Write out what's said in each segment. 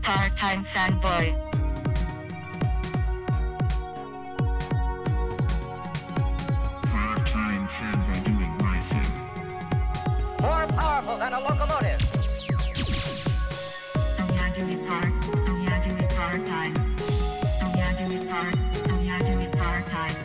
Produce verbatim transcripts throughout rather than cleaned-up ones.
Part-time fanboy. Part-time fanboy doing my thing. More powerful than a locomotive. Oh yeah, do it part. Oh yeah, do it part-time. Oh yeah, do it part. Oh yeah, do it part-time.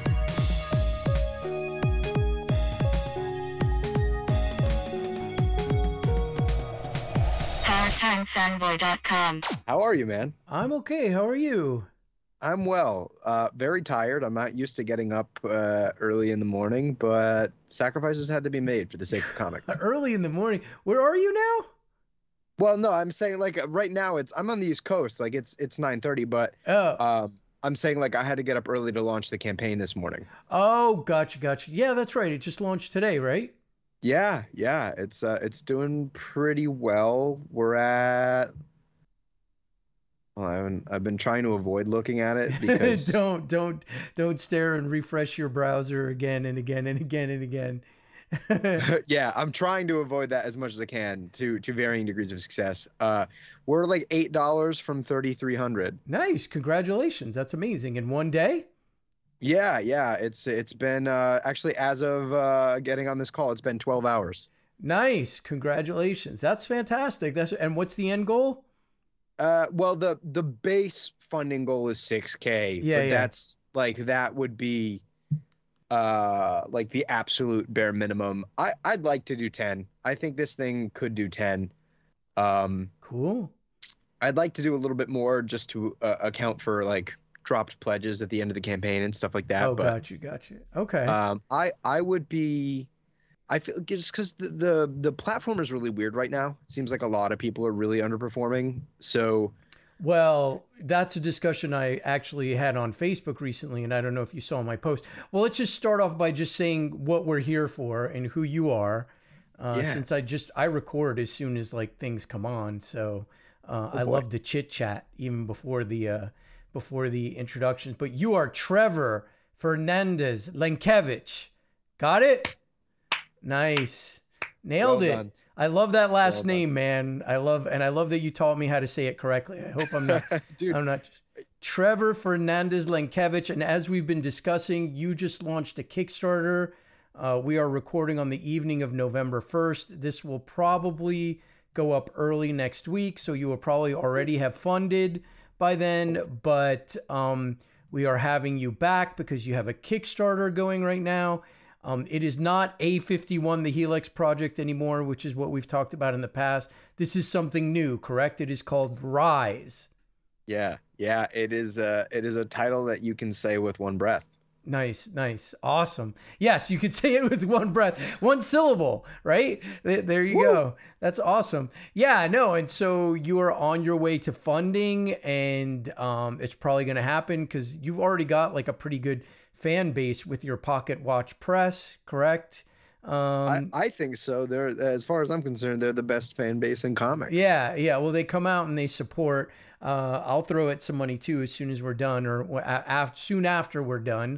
part time fanboy dot com. How are you, man? I'm okay. How are you? I'm well. Uh, very tired. I'm not used to getting up uh, early in the morning, but sacrifices had to be made for the sake of comics. Early in the morning. Where are you now? Well, no, I'm saying like right now it's I'm on the East Coast. Like it's it's nine thirty, but Oh, um, I'm saying like I had to get up early to launch the campaign this morning. oh, gotcha, gotcha. Yeah, that's right. It just launched today, right? Yeah, yeah, it's uh, it's doing pretty well. We're at. Well, I haven't, I've been trying to avoid looking at it because don't, don't, don't stare and refresh your browser again and again and again and again. yeah, I'm trying to avoid that as much as I can to to varying degrees of success. Uh, we're like eight dollars from thirty three hundred. Nice, congratulations. That's amazing. In one day? Yeah, yeah. It's it's been uh, actually as of uh, getting on this call, it's been twelve hours. Nice, congratulations. That's fantastic. That's and what's the end goal? Uh, well, the the base funding goal is six K. Yeah, but yeah. that's like that would be uh like the absolute bare minimum. I I'd like to do ten. I think this thing could do ten. Um, Cool. I'd like to do a little bit more just to uh, account for like dropped pledges at the end of the campaign and stuff like that. Oh, but got you, got you. Okay. um, I I would be. I feel just because the, the the platform is really weird right now. It seems like a lot of people are really underperforming. So Well, that's a discussion I actually had on Facebook recently, and I don't know if you saw my post. Well, let's just start off by just saying what we're here for and who you are. Uh, Yeah. Since I just I record as soon as like things come on, so uh, I boy. love the chit chat even before the uh, before the introductions. But you are Trevor Fernandez Lenkevich. Got it? Nice. Nailed Well it. done. I love that last Well done. name, man. I love and I love that you taught me how to say it correctly. I hope I'm not dude, I'm not Trevor Fernandez Lenkevich. And as we've been discussing, you just launched a Kickstarter. Uh, we are recording on the evening of November first. This will probably go up early next week, so you will probably already have funded by then. But um, we are having you back because you have a Kickstarter going right now. Um, it is not A fifty-one, the Helix project anymore, which is what we've talked about in the past. This is something new, correct? It is called Rise. yeah, yeah. It is a it is a title that you can say with one breath. Nice, nice, awesome. Yes, you could say it with one breath, one syllable, right? Th- There you Woo. go. That's awesome. Yeah, no, and so you are on your way to funding, and um, it's probably going to happen because you've already got like a pretty good fan base with your Pocket Watch Press, correct? I, Um, I think so. They're as far as I'm concerned, they're the best fan base in comics. Yeah, yeah. Well, they come out and they support. Uh, I'll throw it some money too as soon as we're done, or af- soon after we're done.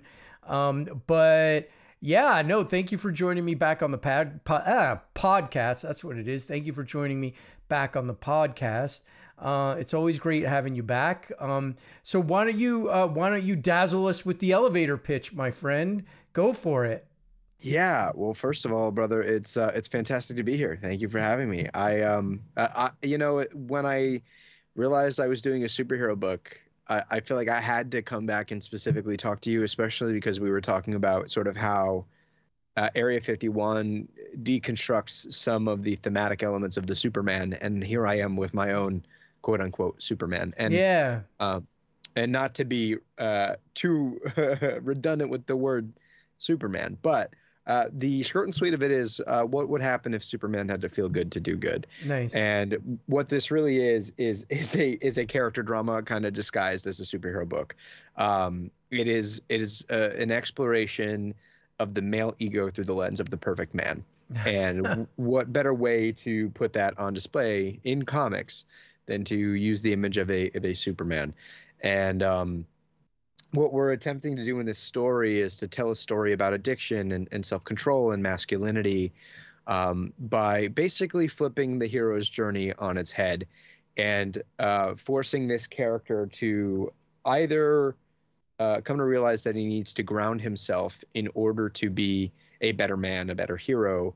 Um, but yeah, no. Thank you for joining me back on the pad po- ah, podcast. That's what it is. Thank you for joining me back on the podcast. Uh, it's always great having you back. Um, so why don't you uh, why don't you dazzle us with the elevator pitch, my friend? Go for it. Yeah. Well, first of all, brother, it's uh, it's fantastic to be here. Thank you for having me. I um, uh, I, you know, when I realized I was doing a superhero book, I, I feel like I had to come back and specifically talk to you, especially because we were talking about sort of how uh, Area fifty-one deconstructs some of the thematic elements of the Superman, and here I am with my own quote unquote Superman. And Yeah. um, and not to be uh, too redundant with the word Superman, but uh, the short and sweet of it is uh, what would happen if Superman had to feel good to do good. Nice. And what this really is is is a is a character drama kind of disguised as a superhero book. Um, it is it is uh, an exploration of the male ego through the lens of the perfect man. And w- what better way to put that on display in comics than to use the image of a of a Superman? And um, what we're attempting to do in this story is to tell a story about addiction and, and self-control and masculinity um, by basically flipping the hero's journey on its head and uh, forcing this character to either uh, come to realize that he needs to ground himself in order to be a better man, a better hero,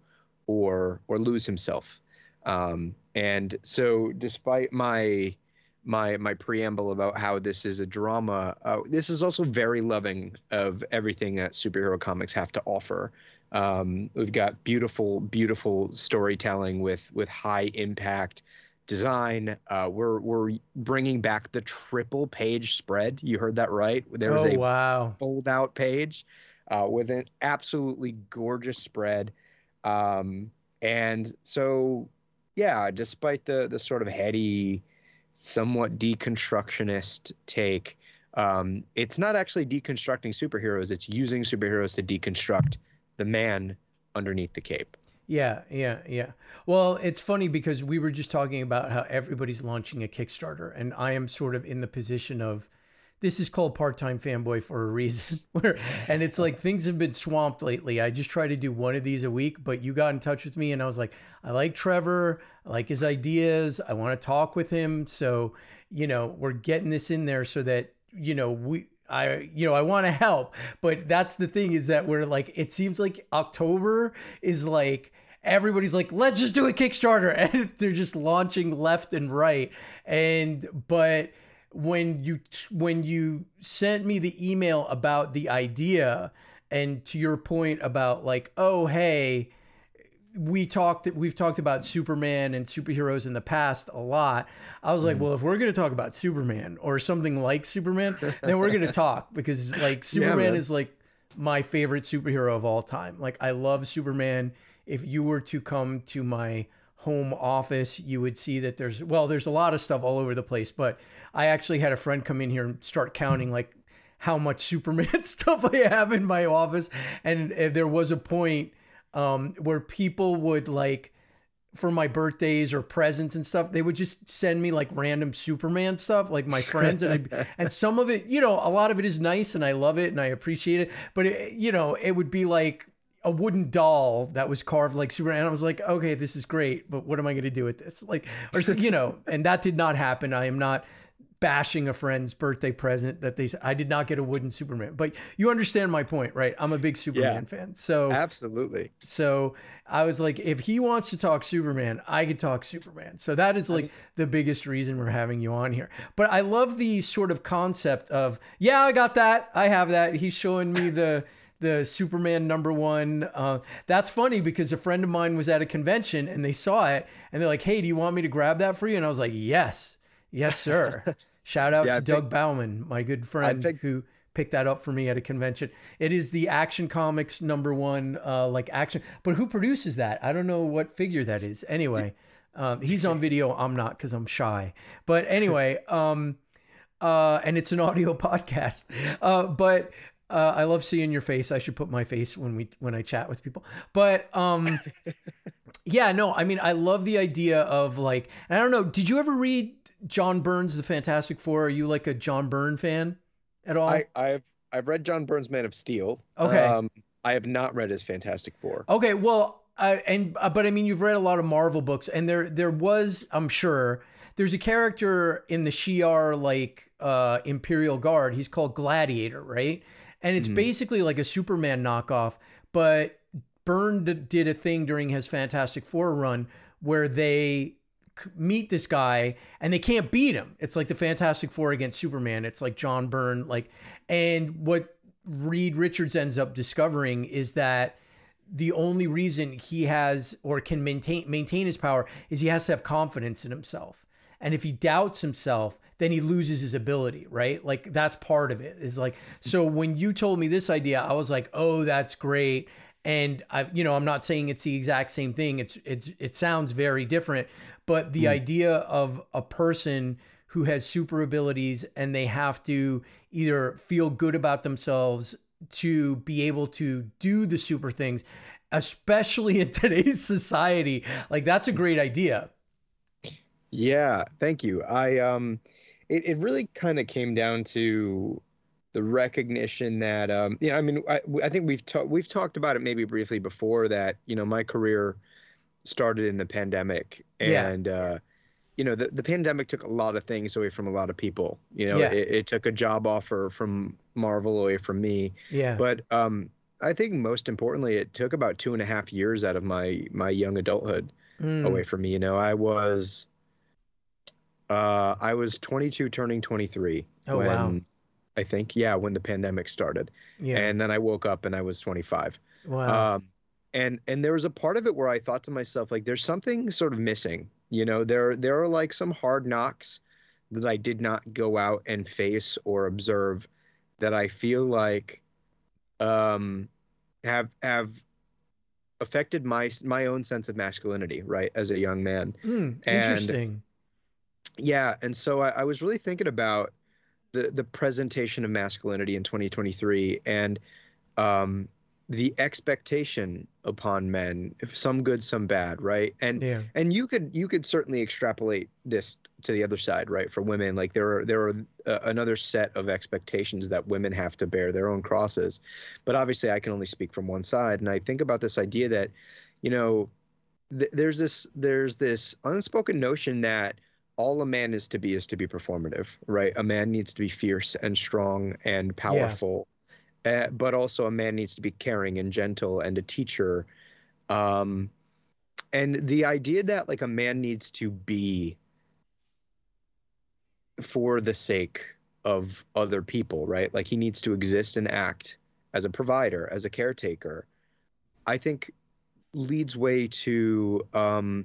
or or lose himself. Um, and so, despite my my my preamble about how this is a drama, uh, this is also very loving of everything that superhero comics have to offer. Um, we've got beautiful, beautiful storytelling with with high impact design. Uh, we're we're bringing back the triple page spread. You heard that right. There was Oh, a wow. fold out page uh, with an absolutely gorgeous spread. Um, and so, yeah, despite the the sort of heady, somewhat deconstructionist take, um, it's not actually deconstructing superheroes. It's using superheroes to deconstruct the man underneath the cape. Yeah, yeah, yeah. Well, it's funny because we were just talking about how everybody's launching a Kickstarter, and I am sort of in the position of, this is called part-time fanboy for a reason. Where, and it's like things have been swamped lately. I just try to do one of these a week, but you got in touch with me and I was like, I like Trevor. I like his ideas. I want to talk with him. So, you know, we're getting this in there so that, you know, we, I, you know, I want to help, but that's the thing is that we're like, it seems like October is like, everybody's like, let's just do a Kickstarter. And they're just launching left and right. And, but when you, when you sent me the email about the idea, and to your point about like, oh, hey, we talked, we've talked about Superman and superheroes in the past a lot. I was like, well, if we're going to talk about Superman or something like Superman, then we're going to talk, because like Superman Yeah, is like my favorite superhero of all time. Like I love Superman. If you were to come to my home office, you would see that there's, well, there's a lot of stuff all over the place, but I actually had a friend come in here and start counting like how much Superman stuff I have in my office. And if there was a point um, where people would like, for my birthdays or presents and stuff, they would just send me like random Superman stuff, like my friends. And I, and some of it, you know, a lot of it is nice and I love it and I appreciate it, but it, you know, it would be like a wooden doll that was carved like Superman. And I was like, okay, this is great, but what am I going to do with this? Like, or, you know, and that did not happen. I am not bashing a friend's birthday present that they, I did not get a wooden Superman, but you understand my point, right? I'm a big Superman Yeah. fan. So Absolutely. So I was like, if he wants to talk Superman, I could talk Superman. So that is like the biggest reason we're having you on here. But I love the sort of concept of, yeah, I got that. I have that. He's showing me the, the Superman number one. Uh, that's funny because a friend of mine was at a convention and they saw it and they're like, hey, do you want me to grab that for you? And I was like, yes, yes, sir. Shout out Yeah, to I Doug picked- Bauman, my good friend picked- who picked that up for me at a convention. It is the Action Comics number one, uh, like action, but who produces that? I don't know what figure that is. Anyway, um, he's on video. I'm not, cause I'm shy, but anyway, um, uh, and it's an audio podcast. Uh, but, uh, I love seeing your face. I should put my face when we, when I chat with people, but, um, yeah, no, I mean, I love the idea of like, and I don't know, did you ever read John Byrne's The Fantastic Four? Are you like a John Byrne fan at all? I, I've I've read John Byrne's Man of Steel. Okay. Um, I have not read his Fantastic Four. Okay, well, uh, and uh, but I mean, you've read a lot of Marvel books, and there there was, I'm sure, there's a character in the Shi'ar like uh, Imperial Guard. He's called Gladiator, right? And it's basically like a Superman knockoff. But Byrne d- did a thing during his Fantastic Four run where they c- meet this guy and they can't beat him. It's like the Fantastic Four against Superman. It's like John Byrne, like, and what Reed Richards ends up discovering is that the only reason he has or can maintain maintain his power is he has to have confidence in himself. And if he doubts himself, then he loses his ability, right? Like that's part of it. Is like, so when you told me this idea, I was like, oh, that's great. And I, you know, I'm not saying it's the exact same thing. It's, it's, it sounds very different, but the mm. idea of a person who has super abilities and they have to either feel good about themselves to be able to do the super things, especially in today's society, like that's a great idea. Yeah, thank you. I um, it, it really kind of came down to the recognition that um, you know, I mean, I, I think we've talked we've talked about it maybe briefly before that, you know, my career started in the pandemic, and yeah. uh, you know, the, the pandemic took a lot of things away from a lot of people. You know, Yeah. it, it took a job offer from Marvel away from me. Yeah. But um, I think most importantly, it took about two and a half years out of my my young adulthood Mm. away from me. You know, I was uh, I was twenty-two, turning twenty-three Oh, when wow. I think, yeah, when the pandemic started. Yeah. And then I woke up and I was twenty-five. Wow. Um, and and there was a part of it where I thought to myself, like, there's something sort of missing. You know, there there are like some hard knocks that I did not go out and face or observe that I feel like um, have have affected my my own sense of masculinity, right, as a young man. Mm, And interesting. yeah, and so I, I was really thinking about the the presentation of masculinity in twenty twenty-three and um, the expectation upon men, if some good, some bad, right? And Yeah. and you could you could certainly extrapolate this to the other side, right? For women, like there are there are uh, another set of expectations that women have to bear their own crosses, but obviously I can only speak from one side. And I think about this idea that, you know, th- there's this there's this unspoken notion that all a man is to be is to be performative, right? A man needs to be fierce and strong and powerful. Uh, but also a man needs to be caring and gentle and a teacher. Um, and the idea that like a man needs to be for the sake of other people, right? Like he needs to exist and act as a provider, as a caretaker, I think leads way to, um,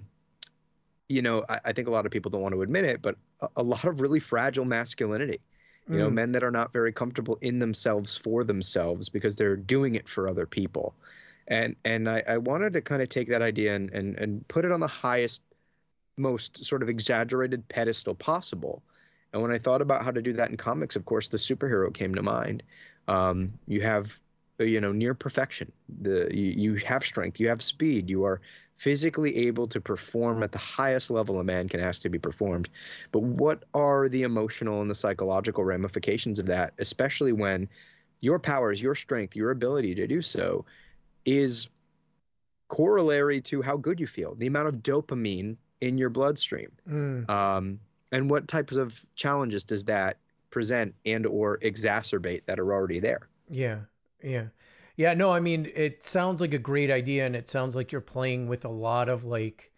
you know, I, I think a lot of people don't want to admit it, but a, a lot of really fragile masculinity. You know, Mm. men that are not very comfortable in themselves for themselves because they're doing it for other people. And and I, I wanted to kind of take that idea and, and and put it on the highest, most sort of exaggerated pedestal possible. And when I thought about how to do that in comics, of course, the superhero came to mind. Um, you have, you know, near perfection. The you, you have strength, you have speed, you are physically able to perform at the highest level a man can ask to be performed. But what are the emotional and the psychological ramifications of that, especially when your powers, your strength, your ability to do so is corollary to how good you feel, the amount of dopamine in your bloodstream. Mm. Um, and what types of challenges does that present and or exacerbate that are already there? Yeah. Yeah. Yeah, no, I mean, it sounds like a great idea, and it sounds like you're playing with a lot of like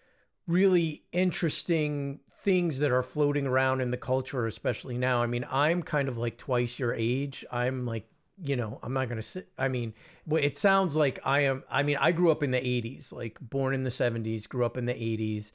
really interesting things that are floating around in the culture, especially now. I mean, I'm kind of like twice your age. I'm like, you know, I'm not going to sit. I mean, well, it sounds like I am. I mean, I grew up in the eighties, like born in the seventies, grew up in the eighties.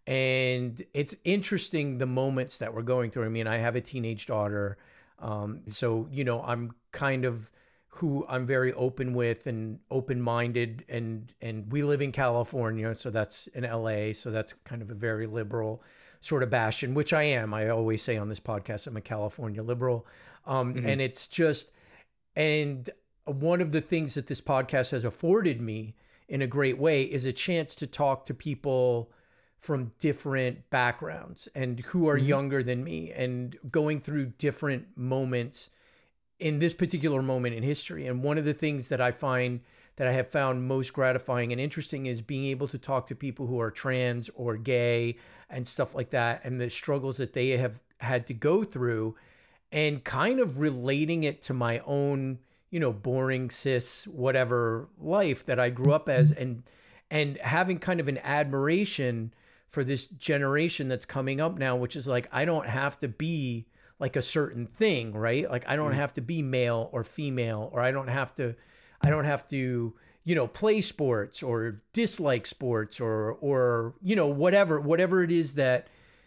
And it's interesting the moments that we're going through. I mean, I have a teenage daughter. Um, so, you know, I'm kind of who I'm very open with and open-minded, and and we live in California, so that's in L A, so that's kind of a very liberal sort of bastion, which I am. I always say on this podcast, I'm a California liberal. Um, Mhm. And it's just, and one of the things that this podcast has afforded me in a great way is a chance to talk to people from different backgrounds and who are Mhm. younger than me and going through different moments in this particular moment in history. And one of the things that I find that I have found most gratifying and interesting is being able to talk to people who are trans or gay and stuff like that, and the struggles that they have had to go through, and kind of relating it to my own, you know, boring cis whatever life that I grew up as, and and having kind of an admiration for this generation that's coming up now, which is like, I don't have to be like a certain thing, right? Like I don't have to be male or female, or I don't have to, I don't have to, you know, play sports or dislike sports or, or, you know, whatever, whatever it is that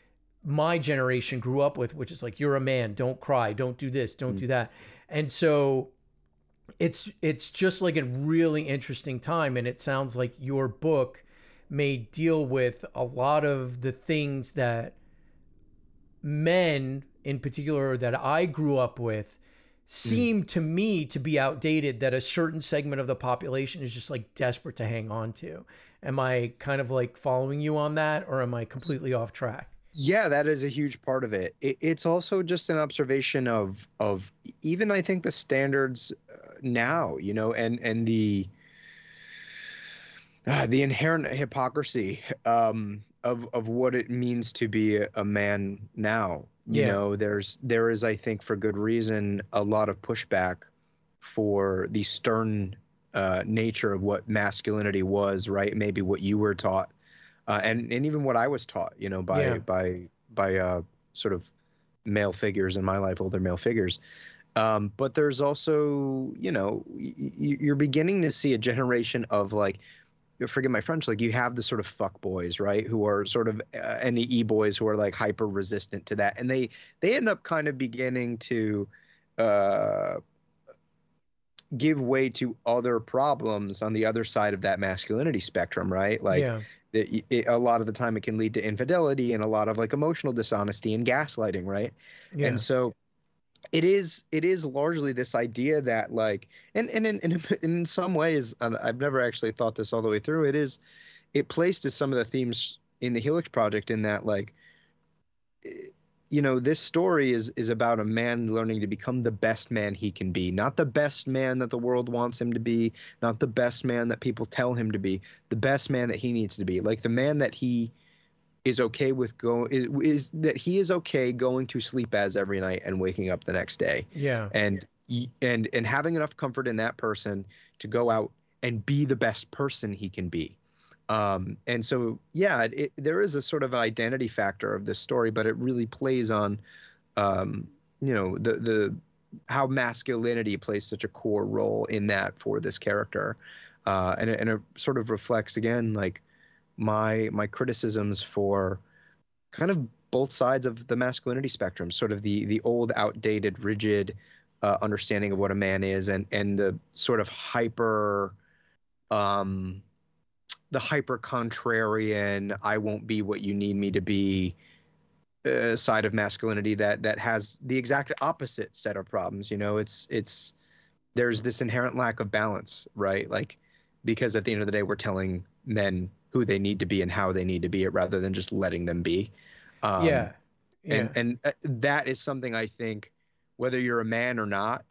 my generation grew up with, which is like, you're a man, don't cry, don't do this, don't do that. And so it's, it's just like a really interesting time. And it sounds like your book may deal with a lot of the things that men in particular that I grew up with seem mm. to me to be outdated, that a certain segment of the population is just like desperate to hang on to. Am I kind of like following you on that, or am I completely off track? Yeah, that is a huge part of it. it it's also just an observation of of even I think the standards uh, now, you know, and and the uh, the inherent hypocrisy um, of of what it means to be a, a man now. You Yeah. know, there's there is, I think, for good reason, a lot of pushback for the stern uh, nature of what masculinity was, right? Maybe what you were taught, uh, and and even what I was taught, you know, by Yeah. by by uh, sort of male figures in my life, older male figures. Um, but there's also, you know, y- y- you're beginning to see a generation of like, forget my French, like you have the sort of fuck boys, right, who are sort of, uh, and the e boys who are like hyper resistant to that, and they they end up kind of beginning to uh, give way to other problems on the other side of that masculinity spectrum, right? Like, Yeah. it, it, a lot of the time it can lead to infidelity and a lot of like emotional dishonesty and gaslighting, right? Yeah. And so it is it is largely this idea that like, and and in in, in some ways, and I've never actually thought this all the way through, it is it plays to some of the themes in the Helix Project, in that like, you know, this story is is about a man learning to become the best man he can be, not the best man that the world wants him to be, not the best man that people tell him to be, the best man that he needs to be, like the man that he is okay with go is, is that he is okay going to sleep as every night and waking up the next day, Yeah. and y- and and having enough comfort in that person to go out and be the best person he can be. Um, and so, yeah, it, it, there is a sort of identity factor of this story, but it really plays on, um, you know, the the how masculinity plays such a core role in that for this character, uh, and it, and it sort of reflects again like my my criticisms for kind of both sides of the masculinity spectrum, sort of the the old, outdated, rigid uh, understanding of what a man is, and and the sort of hyper. Um, the hyper contrarian, I won't be what you need me to be uh, side of masculinity that that has the exact opposite set of problems. You know, it's it's there's this inherent lack of balance, right? Like, because at the end of the day, we're telling men who they need to be and how they need to be it, rather than just letting them be. Um, Yeah. Yeah. And and uh, that is something I think, whether you're a man or not,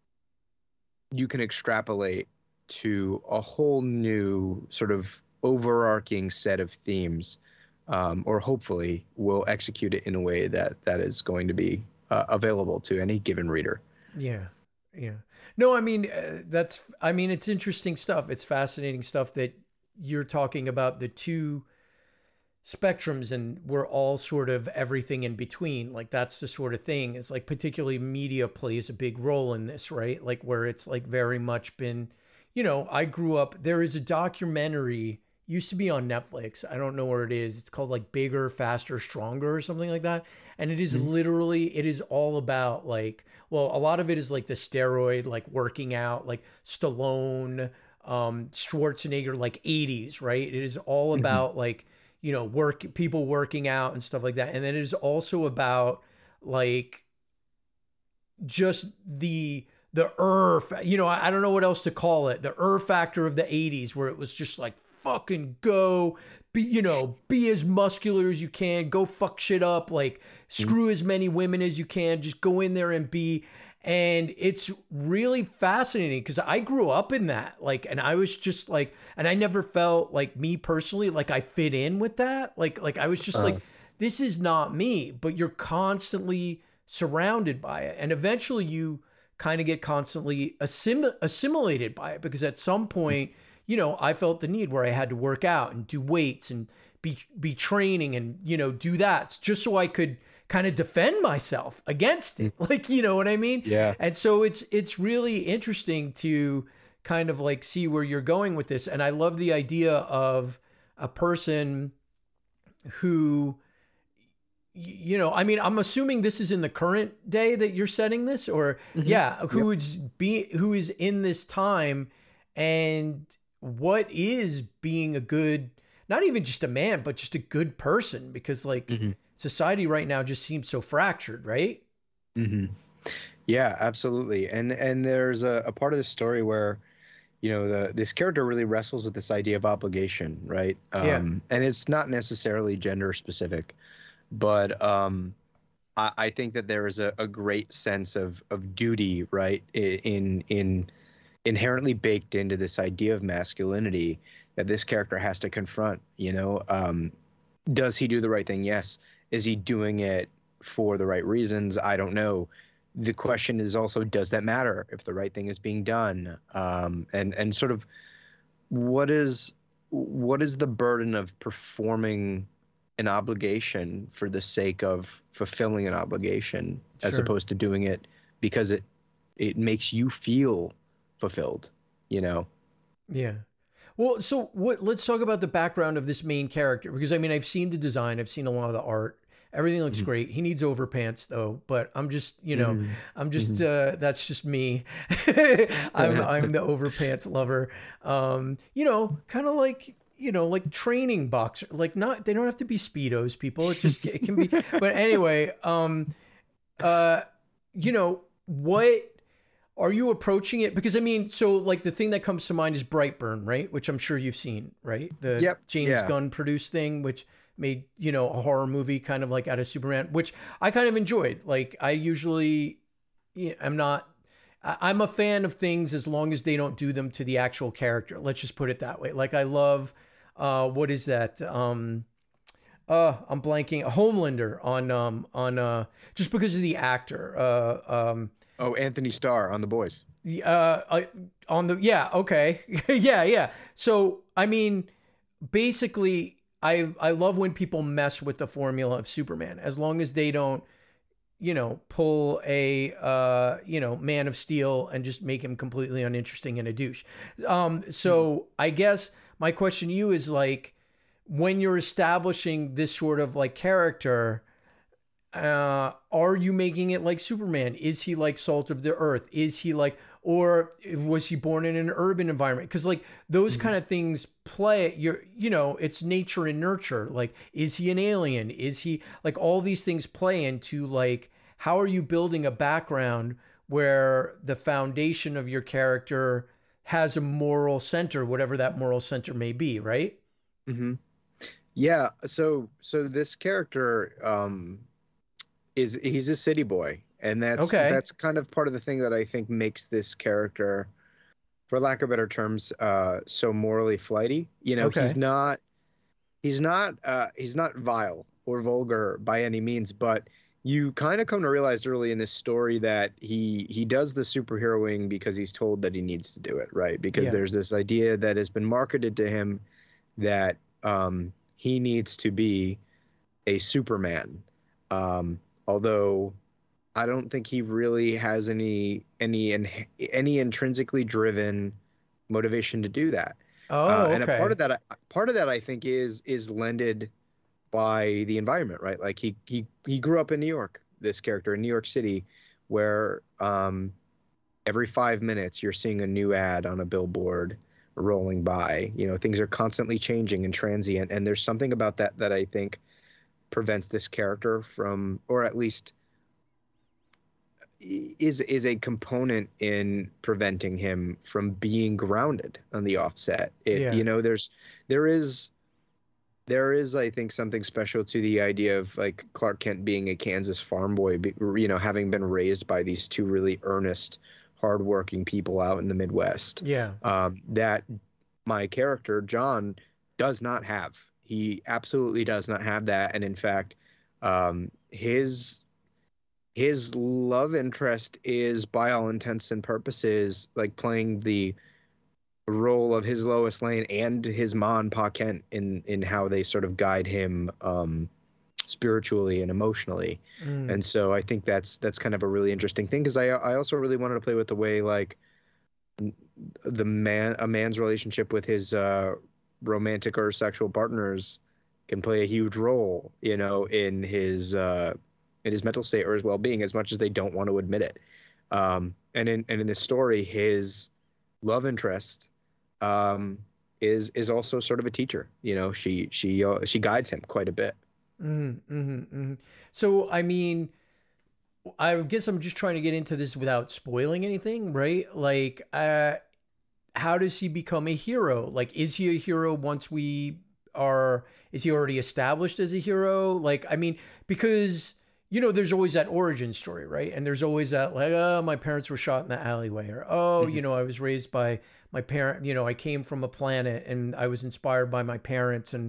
you can extrapolate to a whole new sort of overarching set of themes, um, or hopefully will execute it in a way that that is going to be uh, available to any given reader. Yeah. Yeah. No, I mean, uh, that's, I mean, it's interesting stuff. It's fascinating stuff that you're talking about the two spectrums, and we're all sort of everything in between. Like, that's the sort of thing. It's like, particularly media plays a big role in this, right? Like, where it's like very much been, you know, I grew up, there is a documentary, used to be on Netflix. I don't know where it is. It's called like Bigger, Faster, Stronger or something like that. And it is literally, it is all about like, well, a lot of it is like the steroid, like working out, like Stallone, um, Schwarzenegger, like eighties, right? It is all about like, you know, work, people working out and stuff like that. And then it is also about like just the, the er, you know, I I don't know what else to call it. The er factor of the eighties, where it was just like, fucking go, be, you know, be as muscular as you can, go fuck shit up, like screw as many women as you can, just go in there and be. And it's really fascinating because I grew up in that, like, and I was just like, and I never felt like, me personally, like I fit in with that. Like, like I was just Uh. like, this is not me, but you're constantly surrounded by it. And eventually you kind of get constantly assim- assimilated by it, because at some point, you know, I felt the need where I had to work out and do weights and be be training and, you know, do that just so I could kind of defend myself against it. Like, you know what I mean? Yeah. And so it's it's really interesting to kind of like see where you're going with this. And I love the idea of a person who, you know, I mean, I'm assuming this is in the current day that you're setting this, or yeah, who is be who is in this time, and what is being a good, not even just a man, but just a good person, because like society right now just seems so fractured, right? Mm-hmm. Yeah, absolutely. And and there's a, a part of the story where, you know, the this character really wrestles with this idea of obligation, right? Um, Yeah. And it's not necessarily gender specific, but um, I, I think that there is a, a great sense of of duty, right, i- in in inherently baked into this idea of masculinity that this character has to confront. You know, um, Does he do the right thing? Yes. Is he doing it for the right reasons? I don't know. The question is also, does that matter if the right thing is being done? Um, and and sort of what is what is the burden of performing an obligation for the sake of fulfilling an obligation, as Sure. opposed to doing it because it it makes you feel fulfilled, you know? Yeah. Well, so what? Let's talk about the background of this main character, because I mean, I've seen the design, I've seen a lot of the art. Everything looks great. He needs overpants though, but I'm just, you know, Mhm. I'm just, uh, that's just me. I'm, I'm the overpants lover. Um, you know, kind of like, you know, like training boxer, like not, they don't have to be Speedos, people. It just, it can be, but anyway, um, uh, you know, what, are you approaching it? Because I mean, so like the thing that comes to mind is Brightburn, right? Which I'm sure you've seen, right? The Yep, James yeah. Gunn produced thing, which made, you know, a horror movie kind of like out of Superman, which I kind of enjoyed. Like I usually, yeah, I'm not, I- I'm a fan of things as long as they don't do them to the actual character. Let's just put it that way. Like I love, uh, what is that? Um, uh, I'm blanking. Homelander on, um, on, uh, just because of the actor, uh, um, Oh, Anthony Starr on The Boys. uh, I- on the yeah, okay, yeah, yeah. So I mean, basically, I I love when people mess with the formula of Superman, as long as they don't, you know, pull a uh, you know, Man of Steel and just make him completely uninteresting and a douche. Um, so I guess my question to you is like, when you're establishing this sort of like character, uh, are you making it like Superman? Is he like salt of the earth? Is he like, or was he born in an urban environment? Because like those kind of things play. You're, you know, it's nature and nurture. Like, is he an alien? Is he like all these things play into like how are you building a background where the foundation of your character has a moral center, whatever that moral center may be, right? Mm-hmm. Yeah. So so this character um, is he's a city boy, and that's Okay. that's kind of part of the thing that I think makes this character, for lack of better terms, uh, so morally flighty. You know, Okay. he's not he's not uh, he's not vile or vulgar by any means, but you kind of come to realize early in this story that he he does the superheroing because he's told that he needs to do it, right? Because Yeah. there's this idea that has been marketed to him that um, he needs to be a Superman. Um, although I don't think he really has any any any intrinsically driven motivation to do that. Oh, Uh, okay. and a part of that, part of that, I think, is is lended by the environment, right? Like he he he grew up in New York. This character in New York City, where um, every five minutes you're seeing a new ad on a billboard rolling by. You know, things are constantly changing and transient, and there's something about that that I think prevents this character from, or at least is is a component in preventing him from being grounded on the offset. It, Yeah. you know, there's there is there is I think something special to the idea of like Clark Kent being a Kansas farm boy, be- you know, having been raised by these two really earnest, hardworking people out in the Midwest. Yeah. Um, that my character John does not have. He absolutely does not have that, and in fact, um, his his love interest is, by all intents and purposes, like playing the role of his Lois Lane and his mom Pa Kent in in how they sort of guide him um, spiritually and emotionally. Mm. And so I think that's that's kind of a really interesting thing, because I I also really wanted to play with the way like the man a man's relationship with his uh, romantic or sexual partners can play a huge role, you know, in his uh, in his mental state or his well-being, as much as they don't want to admit it. Um, and in and in this story, his love interest um, is is also sort of a teacher. You know, she she uh, she guides him quite a bit. Mm-hmm, mm-hmm, mm-hmm. So, I mean, I guess I'm just trying to get into this without spoiling anything, right? Like, uh, how does he become a hero? Like, is he a hero once we are, is he already established as a hero? Like, I mean, because, you know, there's always that origin story, right? And there's always that, like, oh, my parents were shot in the alleyway, or, oh, you know, I was raised by my parent, you know, I came from a planet and I was inspired by my parents, and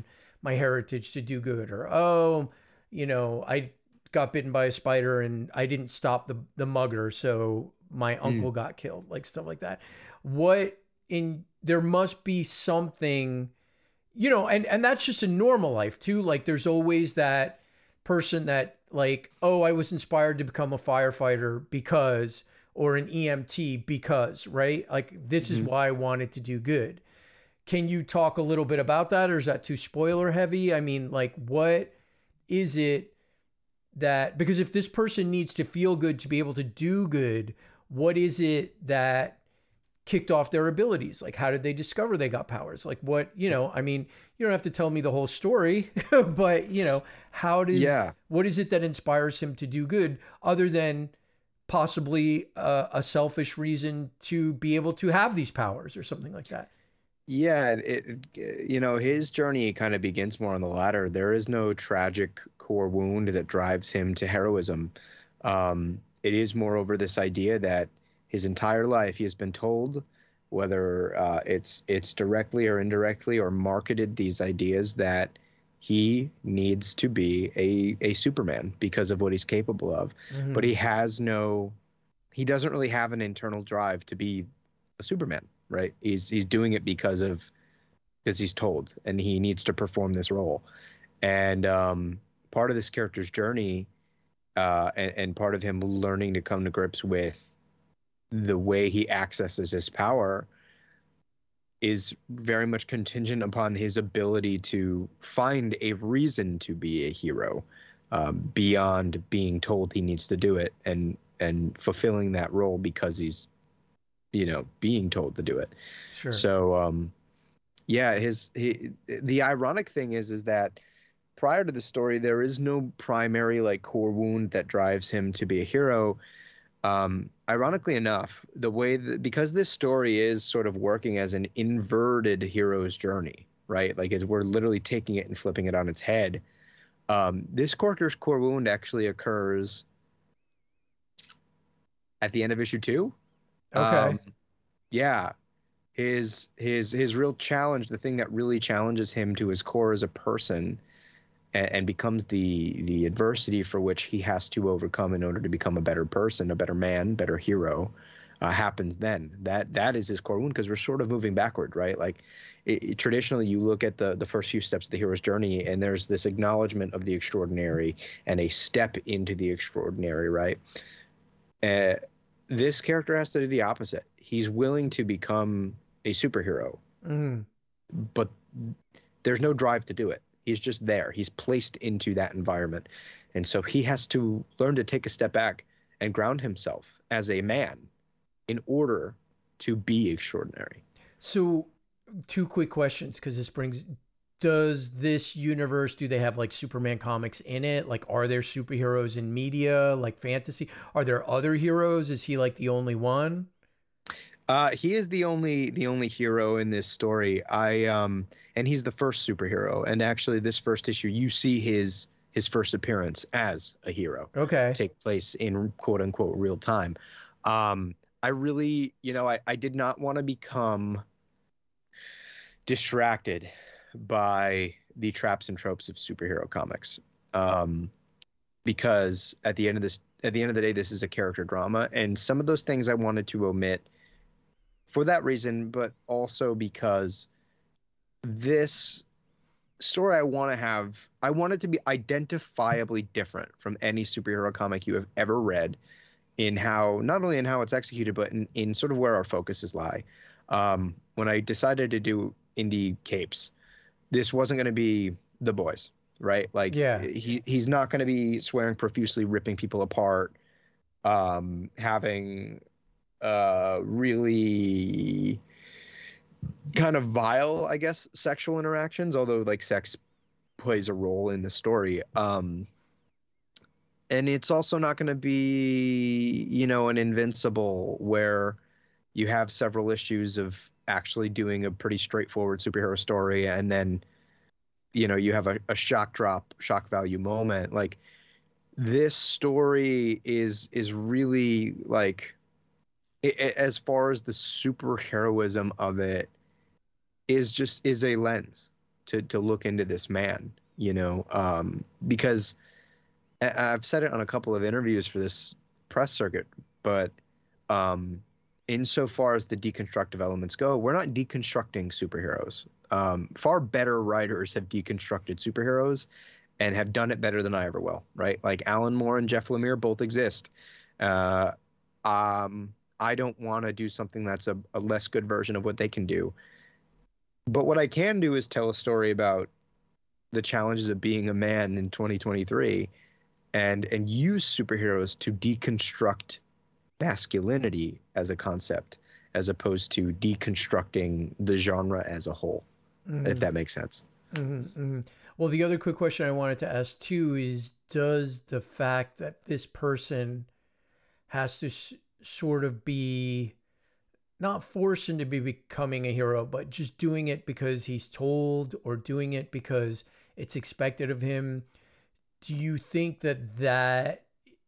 my heritage to do good, or oh, you know, I got bitten by a spider and I didn't stop the the mugger, so my uncle Mm. got killed, like stuff like that. What in there must be something, you know, and and that's just in normal life too. Like there's always that person that like, oh, I was inspired to become a firefighter because, or an E M T because, right? Like this is Mhm. why I wanted to do good. Can you talk a little bit about that, or is that too spoiler heavy? I mean, like what is it that, because if this person needs to feel good to be able to do good, what is it that kicked off their abilities? Like, how did they discover they got powers? Like what, you know, I mean, you don't have to tell me the whole story, but you know, how does, Yeah. what is it that inspires him to do good other than possibly a, a selfish reason to be able to have these powers or something like that? Yeah, it, it you know, his journey kind of begins more on the latter. There is no tragic core wound that drives him to heroism. Um, it is moreover this idea that his entire life he has been told, whether uh, it's it's directly or indirectly or marketed these ideas that he needs to be a a Superman because of what he's capable of. Mhm. But he has no, he doesn't really have an internal drive to be a Superman, right? He's he's doing it because of because he's told, and he needs to perform this role. And um, part of this character's journey, uh, and, and part of him learning to come to grips with the way he accesses his power, is very much contingent upon his ability to find a reason to be a hero, um, beyond being told he needs to do it, and and fulfilling that role because he's, you know, being told to do it. Sure. So, um, yeah, his he, the ironic thing is, is that prior to the story, there is no primary like core wound that drives him to be a hero. Um, ironically enough, the way that, because this story is sort of working as an inverted hero's journey, right? Like it, we're literally taking it and flipping it on its head. Um, this character's core wound actually occurs at the end of issue two. Okay. Um, yeah, his his his real challenge, the thing that really challenges him to his core as a person, and, and becomes the the adversity for which he has to overcome in order to become a better person, a better man, better hero, uh, happens then. That that is his core wound, because we're sort of moving backward, right? Like it, it- traditionally, you look at the the first few steps of the hero's journey, and there's this acknowledgement of the extraordinary and a step into the extraordinary, right? Uh, this character has to do the opposite. He's willing to become a superhero, Mhm. but there's no drive to do it. He's just there. He's placed into that environment. And so he has to learn to take a step back and ground himself as a man in order to be extraordinary. So, two quick questions, because this brings. Does this universe, do they have like Superman comics in it? Like, are there superheroes in media, like fantasy? Are there other heroes? Is he like the only one? Uh, he is the only the only hero in this story. I um, and he's the first superhero. And actually, this first issue, you see his his first appearance as a hero Okay. take place in quote unquote real time. Um, I really, you know, I, I did not want to become distracted by the traps and tropes of superhero comics. Um, because at the end of this, at the end of the day, this is a character drama, and some of those things I wanted to omit for that reason, but also because this story I want to have, I want it to be identifiably different from any superhero comic you have ever read, in how, not only in how it's executed, but in, in sort of where our focuses lie. Um, when I decided to do indie capes, this wasn't going to be The Boys, right? Like, Yeah. he he's not going to be swearing profusely, ripping people apart, um, having uh, really kind of vile, I guess, sexual interactions, although like sex plays a role in the story. Um, and it's also not going to be, you know, an Invincible where you have several issues of actually doing a pretty straightforward superhero story, and then, you know, you have a, a shock drop, shock value moment. Like, this story is is really like, i i- as far as the superheroism of it is just is a lens. to to look into this man, you know, um, because I- I've said it on a couple of interviews for this press circuit, but um, insofar as the deconstructive elements go, we're not deconstructing superheroes. Um, far better writers have deconstructed superheroes and have done it better than I ever will, right? Like Alan Moore and Jeff Lemire both exist. Uh, um, I don't want to do something that's a, a less good version of what they can do. But what I can do is tell a story about the challenges of being a man in twenty twenty-three and and use superheroes to deconstruct masculinity as a concept, as opposed to deconstructing the genre as a whole, mm-hmm. if that makes sense. Mm-hmm, mm-hmm. Well, the other quick question I wanted to ask too is, does the fact that this person has to s- sort of be not forced into be becoming a hero, but just doing it because he's told or doing it because it's expected of him, do you think that that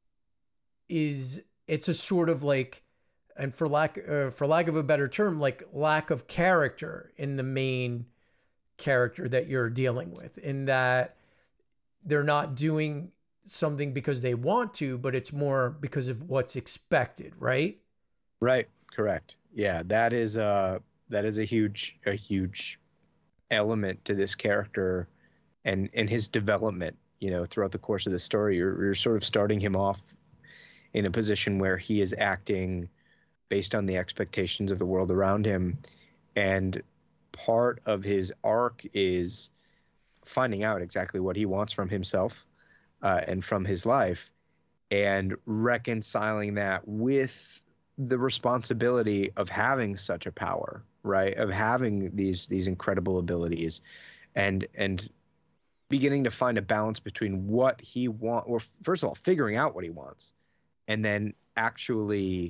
is, it's a sort of like, and for lack uh, for lack of a better term, like lack of character in the main character that you're dealing with, in that they're not doing something because they want to, but it's more because of what's expected, right? Right. Correct. Yeah, that is a that is a huge a huge element to this character and and his development. You know, throughout the course of the story, you're, you're sort of starting him off in a position where he is acting based on the expectations of the world around him, and part of his arc is finding out exactly what he wants from himself uh, and from his life, and reconciling that with the responsibility of having such a power, right? Of having these these incredible abilities, and and beginning to find a balance between what he wants, or first of all, figuring out what he wants, and then actually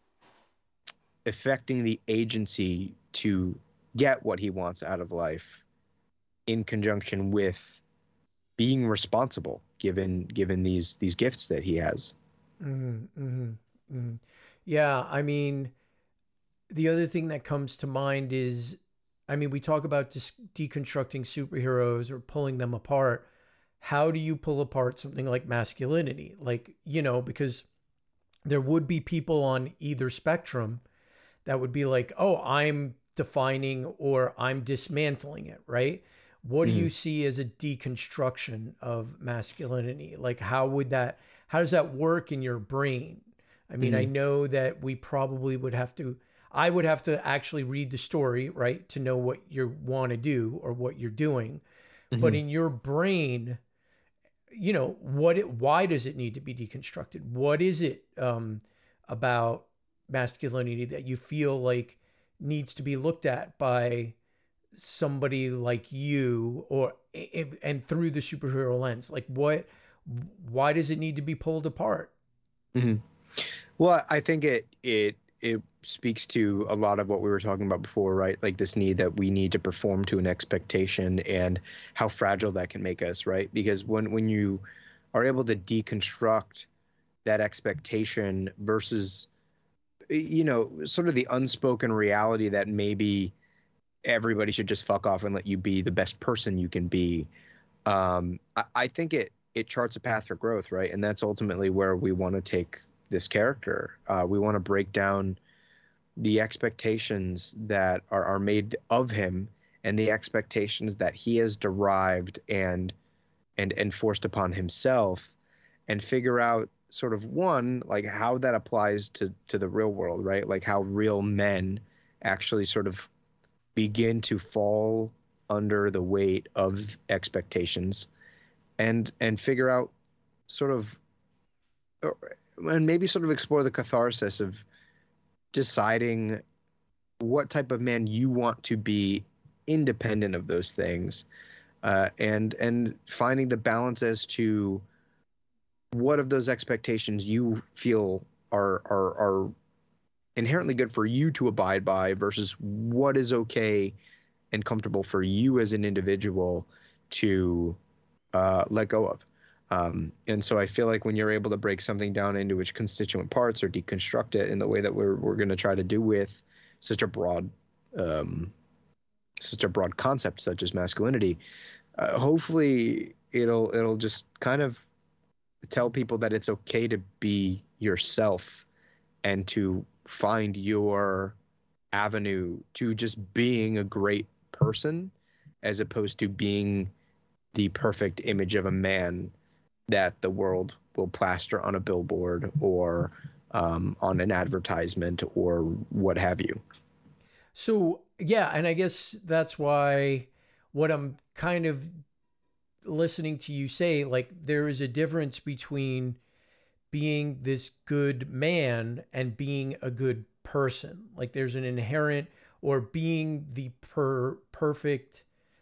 affecting the agency to get what he wants out of life, in conjunction with being responsible, given given these these gifts that he has. Mm-hmm, mm-hmm, mm-hmm. Yeah, I mean, the other thing that comes to mind is, I mean, we talk about dis- deconstructing superheroes or pulling them apart. How do you pull apart something like masculinity? Like, you know, because there would be people on either spectrum that would be like, oh, I'm defining or I'm dismantling it, right? What mm-hmm. do you see as a deconstruction of masculinity? Like, how would that, how does that work in your brain? I mean, mm-hmm. I know that we probably would have to, I would have to actually read the story, right, to know what you want to do or what you're doing. Mm-hmm. But in your brain, you know, what it, why does it need to be deconstructed? What is it um, about masculinity that you feel like needs to be looked at by somebody like you, or and through the superhero lens? Like, what, why does it need to be pulled apart? Mm-hmm. Well, I think it it it speaks to a lot of what we were talking about before, right? Like this need that we need to perform to an expectation, and how fragile that can make us, right? Because when when you are able to deconstruct that expectation versus, you know, sort of the unspoken reality that maybe everybody should just fuck off and let you be the best person you can be, um, I, I think it it charts a path for growth, right? And that's ultimately where we want to take this character. Uh, we want to break down the expectations that are, are made of him, and the expectations that he has derived and and and forced upon himself, and figure out sort of, one, like how that applies to to the real world, right? Like how real men actually sort of begin to fall under the weight of expectations, and and figure out sort of, and maybe sort of explore the catharsis of deciding what type of man you want to be independent of those things, uh, and and finding the balance as to what of those expectations you feel are are are inherently good for you to abide by versus what is okay and comfortable for you as an individual to uh, let go of. Um, and so I feel like when you're able to break something down into its constituent parts, or deconstruct it in the way that we're we're going to try to do with such a broad um, such a broad concept such as masculinity. Uh, hopefully, it'll it'll just kind of tell people that it's okay to be yourself and to find your avenue to just being a great person, as opposed to being the perfect image of a man that the world will plaster on a billboard or um, on an advertisement or what have you. So, yeah, and I guess that's why what I'm kind of listening to you say, like, there is a difference between being this good man and being a good person. Like, there's an inherent, or being the per perfect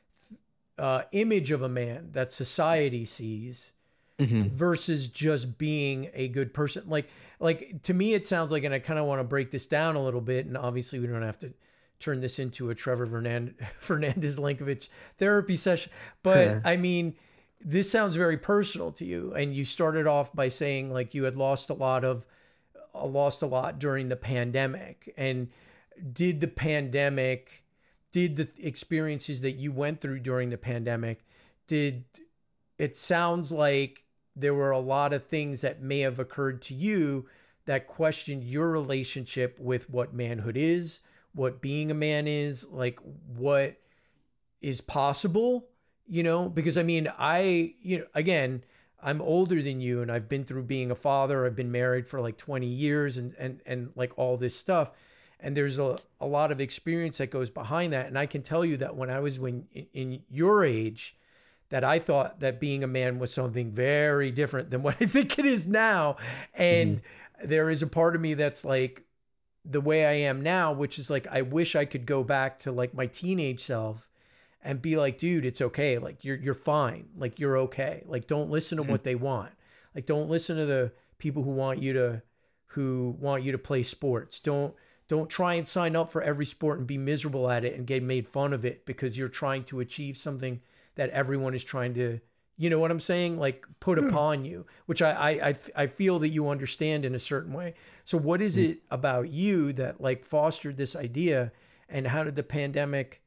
uh, image of a man that society sees, mm-hmm. versus just being a good person. Like, like to me, it sounds like, and I kind of want to break this down a little bit, and obviously we don't have to turn this into a Trevor Fernand- Fernandez Lankovich therapy session. But I mean, this sounds very personal to you. And you started off by saying like you had lost a lot of, uh, lost a lot during the pandemic. And did the pandemic, did the experiences that you went through during the pandemic, did it sounds like there were a lot of things that may have occurred to you that questioned your relationship with what manhood is, what being a man is, like what is possible, you know, because I mean, I, you know, again, I'm older than you and I've been through being a father. I've been married for like twenty years and, and, and like all this stuff. And there's a, a lot of experience that goes behind that. And I can tell you that when I was when in, in your age, that I thought that being a man was something very different than what I think it is now. And mm-hmm. there is a part of me that's like, the way I am now, which is like, I wish I could go back to like my teenage self and be like, dude, it's okay. Like you're, you're fine. Like you're okay. Like, don't listen to mm-hmm. what they want. Like, don't listen to the people who want you to, who want you to play sports. Don't, don't try and sign up for every sport and be miserable at it and get made fun of it because you're trying to achieve something that everyone is trying to, you know what I'm saying? Like put mm. upon you, which I, I, I, I feel that you understand in a certain way. So what is mm. it about you that like fostered this idea, and how did the pandemic,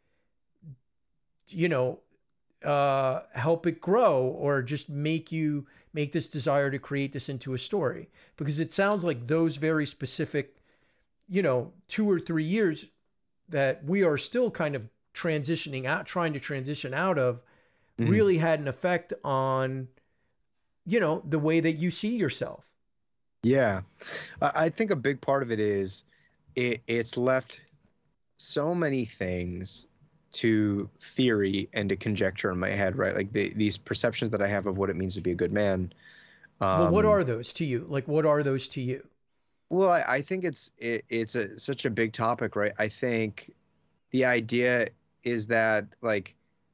you know, uh, help it grow, or just make you make this desire to create this into a story? Because it sounds like those very specific, you know, two or three years that we are still kind of transitioning out, trying to transition out of, mm-hmm. really had an effect on, you know, the way that you see yourself. Yeah. I think a big part of it is it, it's left so many things to theory and to conjecture in my head, right? Like the, these perceptions that I have of what it means to be a good man. Um, well, what are those to you? Like, what are those to you? Well, I, I think it's it, it's a, such a big topic, right? I think the idea is that like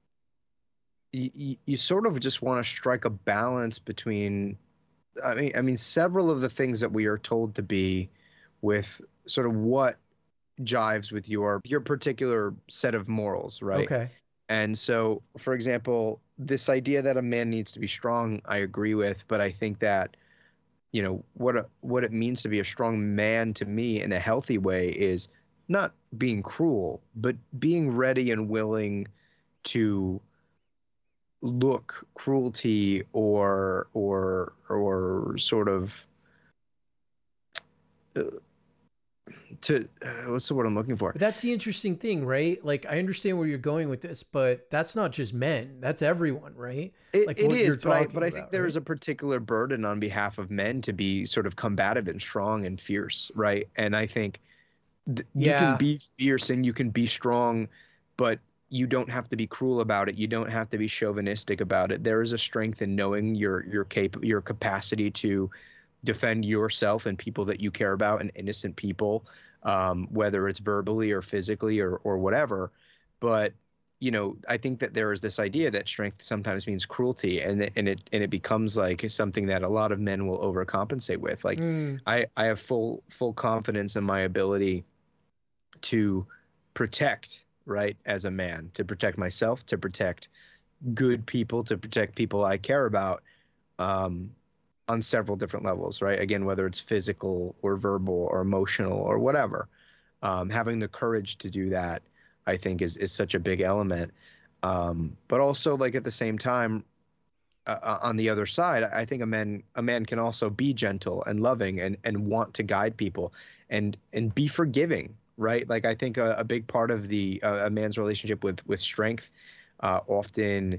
you, you sort of just want to strike a balance between, I mean, I mean, several of the things that we are told to be, with sort of what jives with your your particular set of morals, right? Okay. And so, for example, this idea that a man needs to be strong, I agree with, but I think that, you know, what a, what it means to be a strong man to me in a healthy way is not being cruel, but being ready and willing to look cruelty or or or sort of uh, to uh, what's the word I'm looking for? But that's the interesting thing, right? Like, I understand where you're going with this, but that's not just men. That's everyone, right? It, like it is, but I, but I about, think there right? is a particular burden on behalf of men to be sort of combative and strong and fierce, right? And I think th- yeah. you can be fierce and you can be strong, but you don't have to be cruel about it. You don't have to be chauvinistic about it. There is a strength in knowing your your cap- your capacity to defend yourself and people that you care about and innocent people, um, whether it's verbally or physically or or whatever. But you know, I think that there is this idea that strength sometimes means cruelty, and it, and it and it becomes like something that a lot of men will overcompensate with. Like mm. I I have full full confidence in my ability to protect. Right, as a man, to protect myself, to protect good people, to protect people I care about, um, on several different levels, right? Again, whether it's physical or verbal or emotional or whatever, um, having the courage to do that I think is is such a big element. Um, but also, like, at the same time, uh, on the other side, I think a man a man can also be gentle and loving and and want to guide people and and be forgiving, right? Like, I think a, a big part of the uh, a man's relationship with with strength uh, often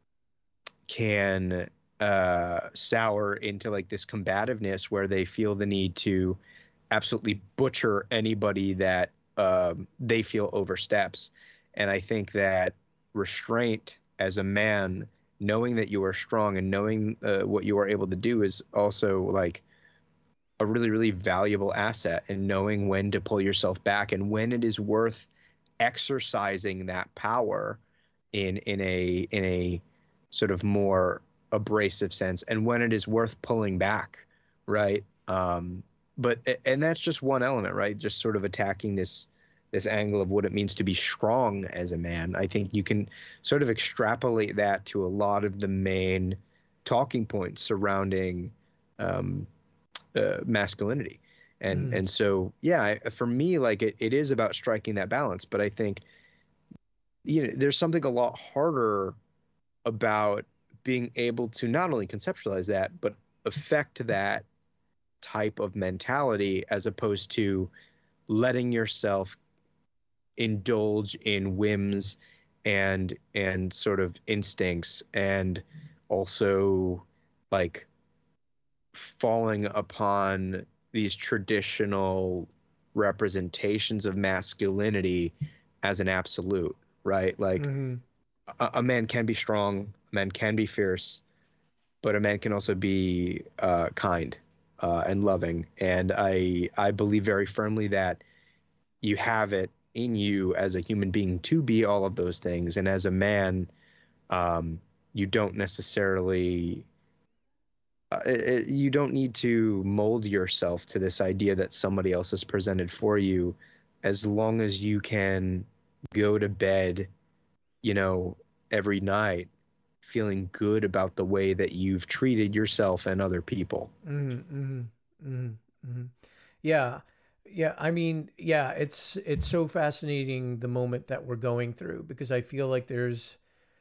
can uh, sour into like this combativeness where they feel the need to absolutely butcher anybody that um, they feel oversteps. And I think that restraint as a man, knowing that you are strong and knowing uh, what you are able to do, is also like a really, really valuable asset, and knowing when to pull yourself back and when it is worth exercising that power in in a in a sort of more abrasive sense, and when it is worth pulling back, right? Um, but and that's just one element, right? Just sort of attacking this this angle of what it means to be strong as a man. I think you can sort of extrapolate that to a lot of the main talking points surrounding um, uh, masculinity. And, mm. and so, yeah, I, for me, like it, it is about striking that balance. But I think, you know, there's something a lot harder about being able to not only conceptualize that, but affect that type of mentality, as opposed to letting yourself indulge in whims and and sort of instincts, and also like falling upon these traditional representations of masculinity as an absolute, right? Like mm-hmm. a, a man can be strong, a man can be fierce, but a man can also be uh, kind uh, and loving. And I I believe very firmly that you have it in you as a human being to be all of those things. And as a man, um, you don't necessarily, uh, it, you don't need to mold yourself to this idea that somebody else has presented for you, as long as you can go to bed, you know, every night feeling good about the way that you've treated yourself and other people. Mm-hmm, mm-hmm, mm-hmm, mm-hmm. Yeah. Yeah, I mean, yeah, it's it's so fascinating, the moment that we're going through, because I feel like there's,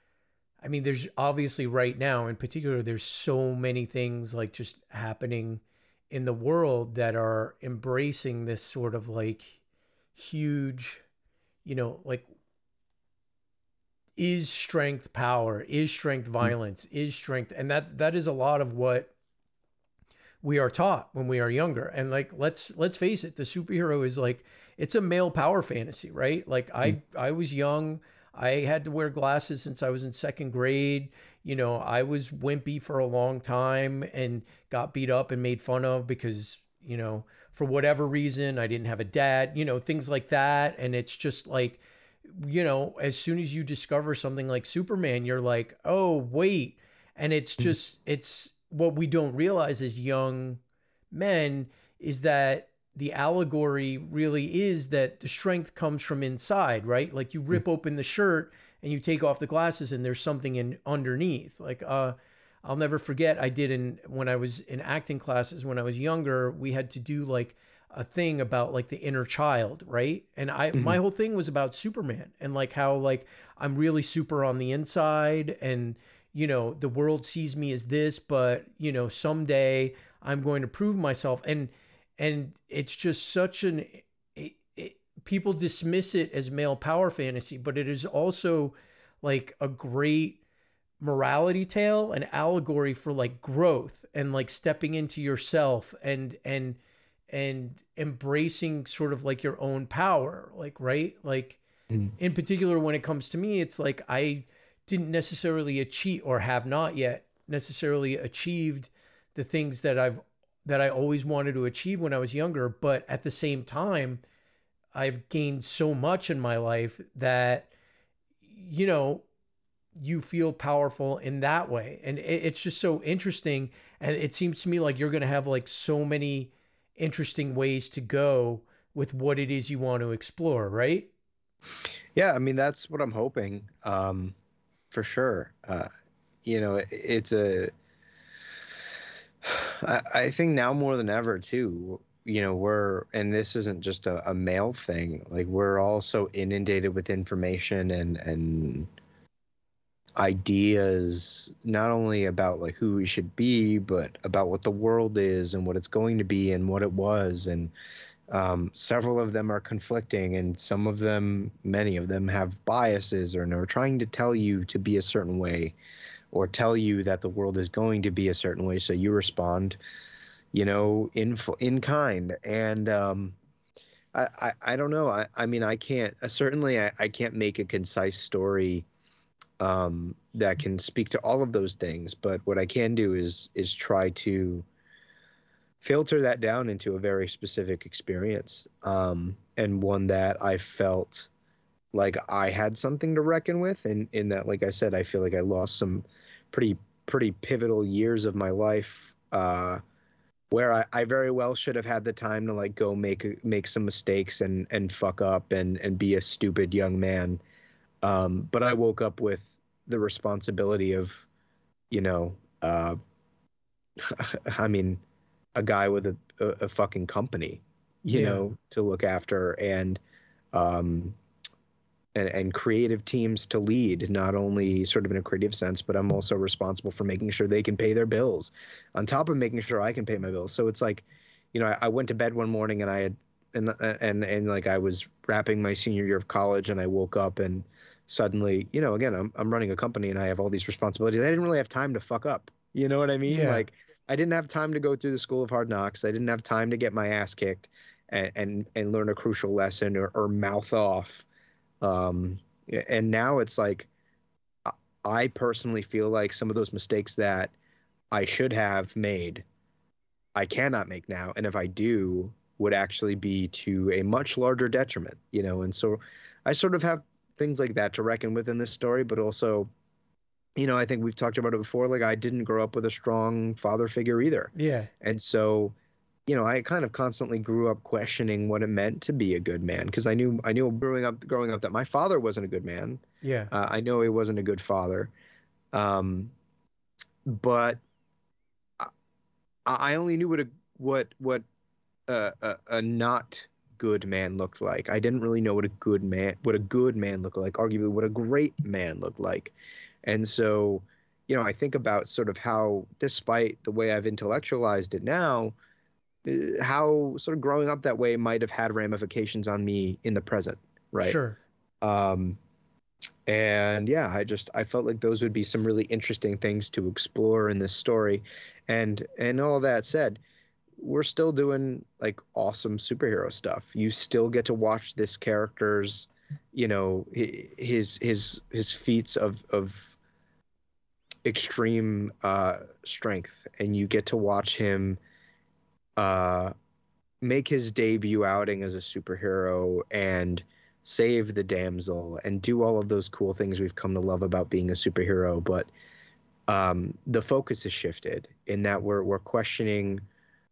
I mean, there's obviously right now in particular, there's so many things like just happening in the world that are embracing this sort of like huge, you know, like, is strength power? Is strength violence? Is strength, and that that is a lot of what we are taught when we are younger. And like, let's let's face it, the superhero is like, it's a male power fantasy, right? Like I mm. I was young, I had to wear glasses since I was in second grade. You know, I was wimpy for a long time and got beat up and made fun of because, you know, for whatever reason, I didn't have a dad, you know, things like that. And it's just like, you know, as soon as you discover something like Superman, you're like, oh, wait. And it's just, it's, what we don't realize as young men is that the allegory really is that the strength comes from inside, right? Like you rip open the shirt and you take off the glasses and there's something in underneath. Like, uh, I'll never forget, I did in, when I was in acting classes, when I was younger, we had to do like a thing about like the inner child, right? And I, mm-hmm. my whole thing was about Superman and like how like I'm really super on the inside, and you know, the world sees me as this, but you know, someday I'm going to prove myself. And, and it's just such an, it, it, people dismiss it as male power fantasy, but it is also like a great morality tale, an allegory for like growth and like stepping into yourself and, and, and embracing sort of like your own power. Like, right. Like mm. in particular, when it comes to me, it's like, I didn't necessarily achieve, or have not yet necessarily achieved the things that I've, that I always wanted to achieve when I was younger. But at the same time, I've gained so much in my life that, you know, you feel powerful in that way. And it, it's just so interesting. And it seems to me like you're going to have like so many interesting ways to go with what it is you want to explore. Right. Yeah. I mean, that's what I'm hoping. Um, For sure. Uh, you know, it, it's a, I, I think now more than ever too, you know, we're, and this isn't just a, a male thing. Like, we're also inundated with information and and ideas, not only about like who we should be, but about what the world is and what it's going to be and what it was. And um, several of them are conflicting, and some of them, many of them, have biases or are trying to tell you to be a certain way, or tell you that the world is going to be a certain way, so you respond, you know, in in kind. And um, I, I I don't know. I I mean, I can't uh, certainly I, I can't make a concise story um, that can speak to all of those things. But what I can do is is try to filter that down into a very specific experience, um, and one that I felt like I had something to reckon with. And in that, like I said, I feel like I lost some pretty pretty pivotal years of my life, uh, where I, I very well should have had the time to like go make make some mistakes and and fuck up and and be a stupid young man. Um, but I woke up with the responsibility of, you know, uh, I mean, a guy with a, a, a fucking company, you Yeah. know, to look after, and um, and and creative teams to lead, not only sort of in a creative sense, but I'm also responsible for making sure they can pay their bills, on top of making sure I can pay my bills. So it's like, you know, I, I went to bed one morning and I had, and and and like I was wrapping my senior year of college, and I woke up and suddenly, you know, again, I'm I'm running a company and I have all these responsibilities. I didn't really have time to fuck up. You know what I mean? Yeah. Like, I didn't have time to go through the school of hard knocks. I didn't have time to get my ass kicked and and, and learn a crucial lesson, or, or mouth off. Um, and now it's like, I personally feel like some of those mistakes that I should have made, I cannot make now. And if I do, would actually be to a much larger detriment, you know? And so I sort of have things like that to reckon with in this story, but also, you know, I think we've talked about it before. Like, I didn't grow up with a strong father figure either. Yeah. And so, you know, I kind of constantly grew up questioning what it meant to be a good man, because I knew I knew growing up growing up that my father wasn't a good man. Yeah. Uh, I know he wasn't a good father, um, but I, I only knew what a what what a, a, a not good man looked like. I didn't really know what a good man what a good man looked like. Arguably, what a great man looked like. And so, you know, I think about sort of how, despite the way I've intellectualized it now, how sort of growing up that way might have had ramifications on me in the present, right? Sure. Um, and yeah, I just I felt like those would be some really interesting things to explore in this story. And and all that said, we're still doing like awesome superhero stuff. You still get to watch this character's, you know, his his his feats of of extreme uh, strength, and you get to watch him uh, make his debut outing as a superhero and save the damsel and do all of those cool things we've come to love about being a superhero. But um, the focus has shifted in that we're we're questioning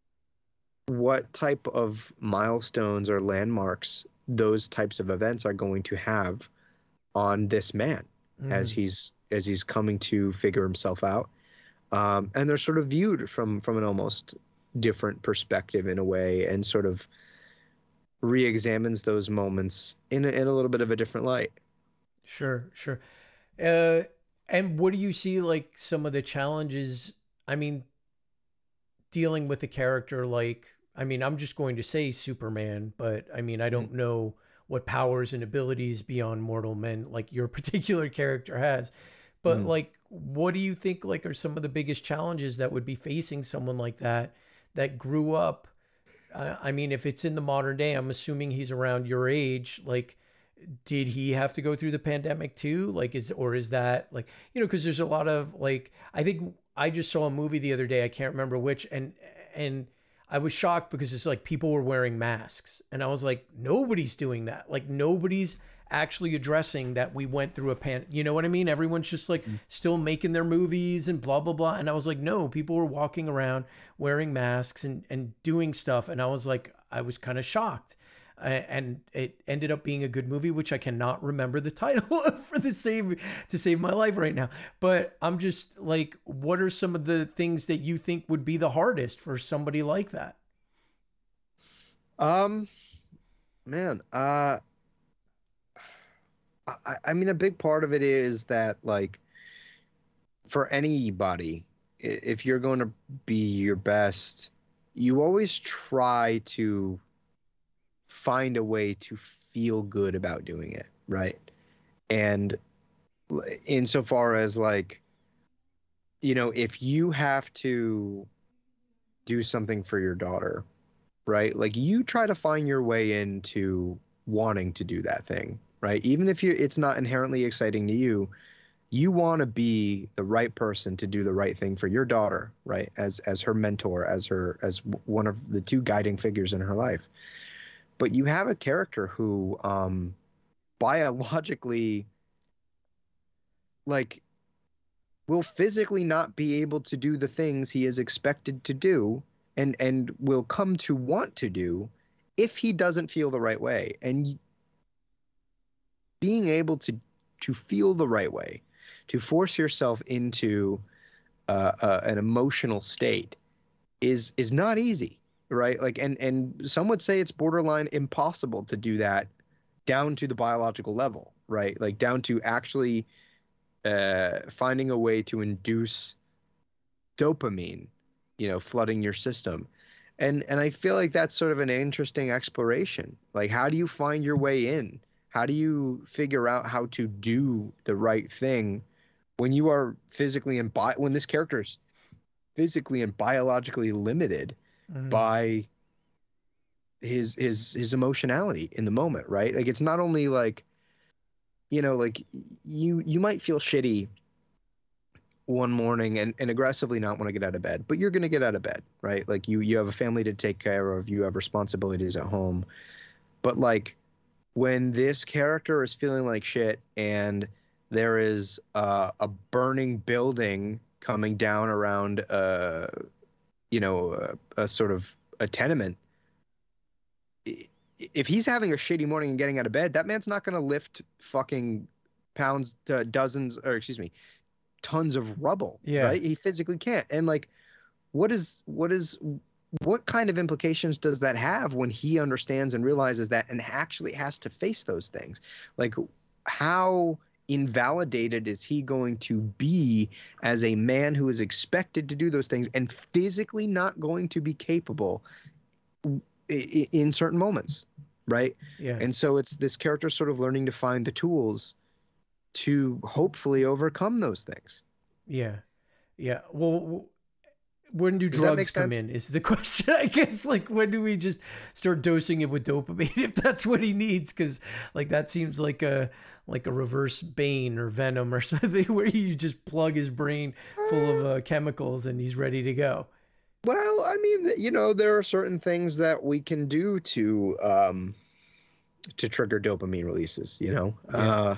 what type of milestones or landmarks those types of events are going to have on this man Mm. as he's as he's coming to figure himself out. Um, and they're sort of viewed from from an almost different perspective in a way, and sort of re-examines those moments in a, in a little bit of a different light. Sure, sure. Uh, and what do you see like some of the challenges? I mean, dealing with a character like, I mean, I'm just going to say Superman, but I mean, I don't know what powers and abilities beyond mortal men like your particular character has. But Mm. like, what do you think like are some of the biggest challenges that would be facing someone like that, that grew up? Uh, I mean, if it's in the modern day, I'm assuming he's around your age. Like, did he have to go through the pandemic too? Like, is, or is that like, you know, because there's a lot of like, I think I just saw a movie the other day, I can't remember which, and, and I was shocked because it's like people were wearing masks. And I was like, nobody's doing that. Like, nobody's actually addressing that we went through a pan, you know what I mean? Everyone's just like mm. still making their movies and blah, blah, blah. And I was like, no, people were walking around wearing masks and, and doing stuff. And I was like, I was kind of shocked. And it ended up being a good movie, which I cannot remember the title for the save to save my life right now. But I'm just like, what are some of the things that you think would be the hardest for somebody like that? Um, man, uh, I, I mean, a big part of it is that, like, for anybody, i- if you're going to be your best, you always try to find a way to feel good about doing it, right? And l- insofar as, like, you know, if you have to do something for your daughter, right? Like, you try to find your way into wanting to do that thing, right? Even if you it's not inherently exciting to you, you want to be the right person to do the right thing for your daughter, right? As as her mentor, as her as w- one of the two guiding figures in her life. But you have a character who um biologically, like, will physically not be able to do the things he is expected to do, and and will come to want to do if he doesn't feel the right way. And being able to to feel the right way, to force yourself into uh, uh, an emotional state is is not easy, right? Like, and and some would say it's borderline impossible to do that down to the biological level, right? Like, down to actually uh, finding a way to induce dopamine, you know, flooding your system. And and I feel like that's sort of an interesting exploration. Like, how do you find your way in? How do you figure out how to do the right thing when you are physically and bi- when this character's physically and biologically limited Mm. by his his his emotionality in the moment, right? Like, it's not only like, you know, like, you you might feel shitty one morning and, and aggressively not want to get out of bed, but you're going to get out of bed, right? Like, you you have a family to take care of, you have responsibilities at home. But, like, when this character is feeling like shit and there is uh, a burning building coming down around uh you know a, a sort of a tenement, if he's having a shitty morning and getting out of bed, that man's not going to lift fucking pounds, uh, dozens, or excuse me, tons of rubble, Yeah. right? He physically can't. And, like, what is what is what kind of implications does that have when he understands and realizes that and actually has to face those things? Like, how invalidated is he going to be as a man who is expected to do those things and physically not going to be capable in certain moments, right? Yeah. And so it's this character sort of learning to find the tools to hopefully overcome those things. Yeah. Yeah. Well, w- when do Does that make drugs come sense? in is the question, I guess. Like, when do we just start dosing it with dopamine if that's what he needs? Because, like, that seems like a like a reverse Bane or Venom or something, where you just plug his brain full of uh, chemicals and he's ready to go. Well, I mean, you know, there are certain things that we can do to um to trigger dopamine releases, you know. Yeah. Uh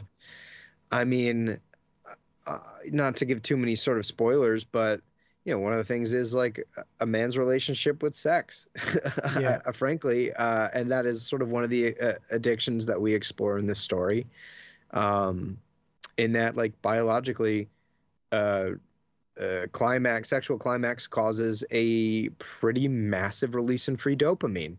I mean, uh, not to give too many sort of spoilers, but, you know, one of the things is, like, a man's relationship with sex. Yeah. Frankly, uh and that is sort of one of the uh, addictions that we explore in this story. Um in that, like, biologically, uh uh, climax, sexual climax causes a pretty massive release in free dopamine.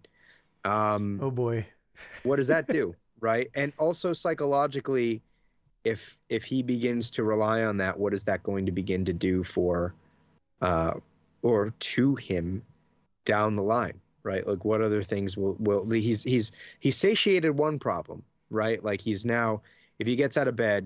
Um, Oh boy. what does that do, right? And also psychologically, if if he begins to rely on that, what is that going to begin to do for, uh, or to him down the line, right? Like, what other things will will he's he's he's satiated one problem, right? Like, he's now, if he gets out of bed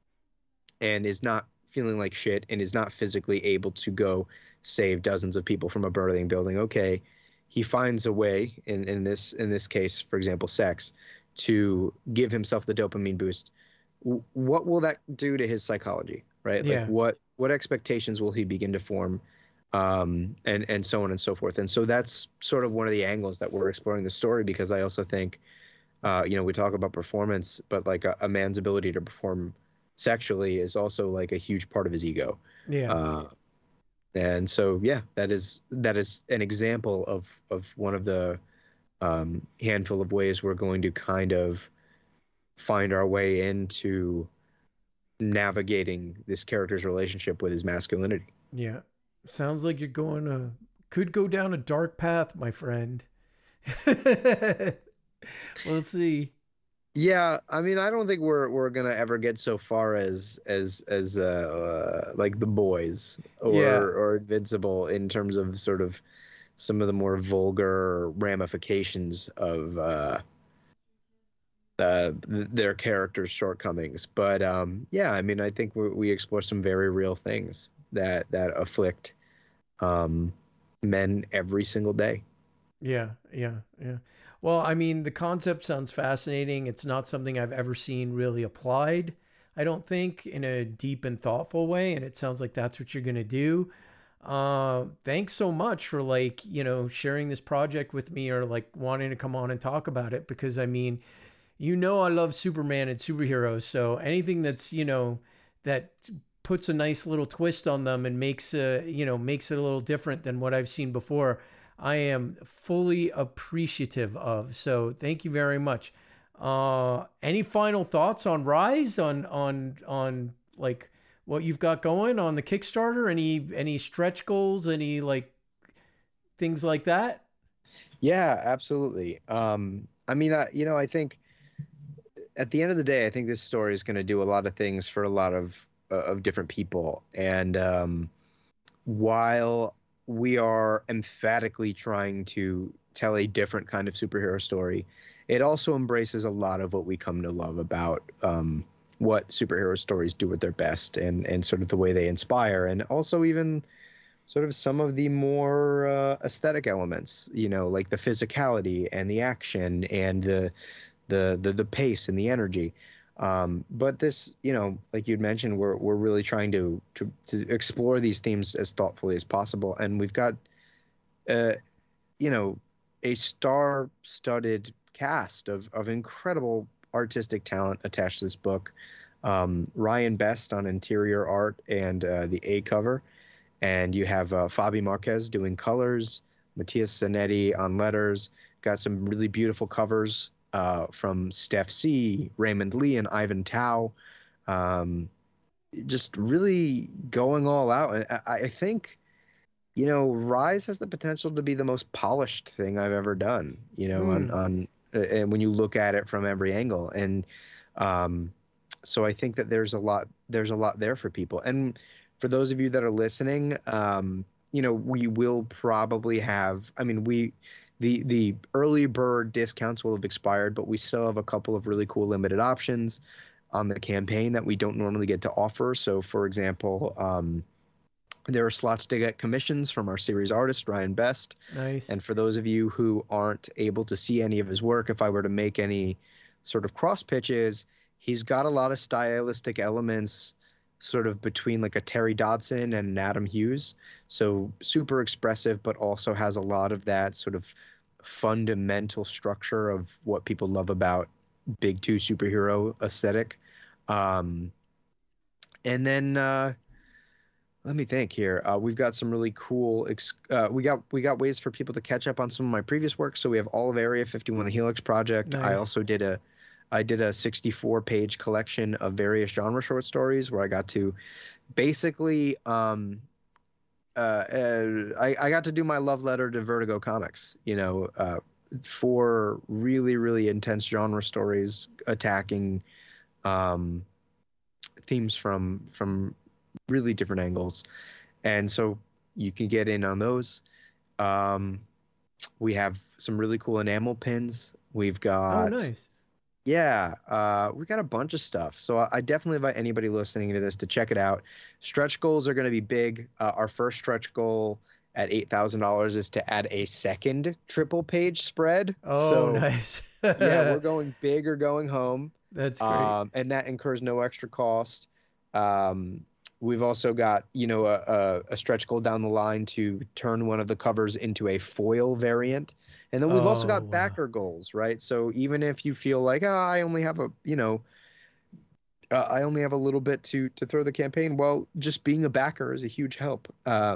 and is not feeling like shit and is not physically able to go save dozens of people from a burning building, okay, he finds a way in, in this in this case, for example, sex, to give himself the dopamine boost. W- what will that do to his psychology, right? Like, Yeah. what what expectations will he begin to form, um, and and so on and so forth. And so that's sort of one of the angles that we're exploring the story, because I also think, uh, you know, we talk about performance, but, like, a, a man's ability to perform sexually is also, like, a huge part of his ego. Yeah. Uh, and so, yeah, that is that is an example of of one of the um, handful of ways we're going to kind of find our way into navigating this character's relationship with his masculinity. Yeah. Sounds like you're going to, could go down a dark path, my friend. We'll see. Yeah, I mean, I don't think we're we're gonna ever get so far as as as uh, uh like The Boys Yeah. or or Invincible in terms of sort of some of the more vulgar ramifications of uh, uh th- their characters' shortcomings. But um, yeah, I mean, I think we, we explore some very real things that that afflict um men every single day. Yeah, yeah, yeah. Well, I mean, the concept sounds fascinating. It's not something I've ever seen really applied, I don't think, in a deep and thoughtful way. And it sounds like that's what you're going to do. Uh, thanks so much for like, you know, sharing this project with me or like wanting to come on and talk about it because I mean, you know, I love Superman and superheroes. So anything that's, you know, that puts a nice little twist on them and makes, uh, you know, makes it a little different than what I've seen before. I am fully appreciative of. So thank you very much. Uh, any final thoughts on Rise on on on like what you've got going on the Kickstarter? Any any stretch goals? Any like things like that? Yeah, absolutely. Um, I mean, I, you know, I think at the end of the day, I think this story is going to do a lot of things for a lot of uh, of different people. And um, while we are emphatically trying to tell a different kind of superhero story, it also embraces a lot of what we come to love about um, what superhero stories do at their best, and and sort of the way they inspire, and also even sort of some of the more uh, aesthetic elements, you know, like the physicality and the action and the the the, the pace and the energy. Um, but this, you know, like you'd mentioned, we're we're really trying to to to explore these themes as thoughtfully as possible, and we've got, uh, you know, a star-studded cast of of incredible artistic talent attached to this book. Um, Ryan Best on interior art and uh, the A cover, and you have uh, Fabi Marquez doing colors, Matthias Zanetti on letters. Got some really beautiful covers uh, from Steph C., Raymond Lee, and Ivan Tao. Um, just really going all out. And I, I think, you know, Rise has the potential to be the most polished thing I've ever done, you know, on, Hmm. on and when you look at it from every angle. And um, so I think that there's a lot, there's a lot there for people. And for those of you that are listening, um, you know, we will probably have, I mean, we, the, the early bird discounts will have expired, but we still have a couple of really cool limited options on the campaign that we don't normally get to offer. So for example, um, there are slots to get commissions from our series artist, Ryan Best. Nice. And for those of you who aren't able to see any of his work, if I were to make any sort of cross pitches, he's got a lot of stylistic elements sort of between like a Terry Dodson and an Adam Hughes. So super expressive, but also has a lot of that sort of fundamental structure of what people love about big two superhero aesthetic. Um, and then, uh, let me think here. Uh, we've got some really cool. Ex- uh, we got we got ways for people to catch up on some of my previous work. So we have all of Area fifty-one, the Helix Project. I Nice. also did a, I did a sixty-four page collection of various genre short stories where I got to, basically, um, uh, uh, I I got to do my love letter to Vertigo Comics. You know, uh, four really really intense genre stories attacking, um, themes from from really different angles, and so you can get in on those. Um, we have some really cool enamel pins. We've Oh, got, nice. yeah, uh, we got a bunch of stuff. So I, I definitely invite anybody listening to this to check it out. Stretch goals are going to be big. Uh, our first stretch goal at eight thousand dollars is to add a second triple page spread. Oh, So nice. yeah, we're going big or going home. That's great. Um, and that incurs no extra cost. Um, we've also got, you know, a, a, a stretch goal down the line to turn one of the covers into a foil variant. And then we've also Oh, got wow. backer goals, right? So even if you feel like, oh, I only have a, you know, uh, I only have a little bit to to throw the campaign, well, just being a backer is a huge help. Uh,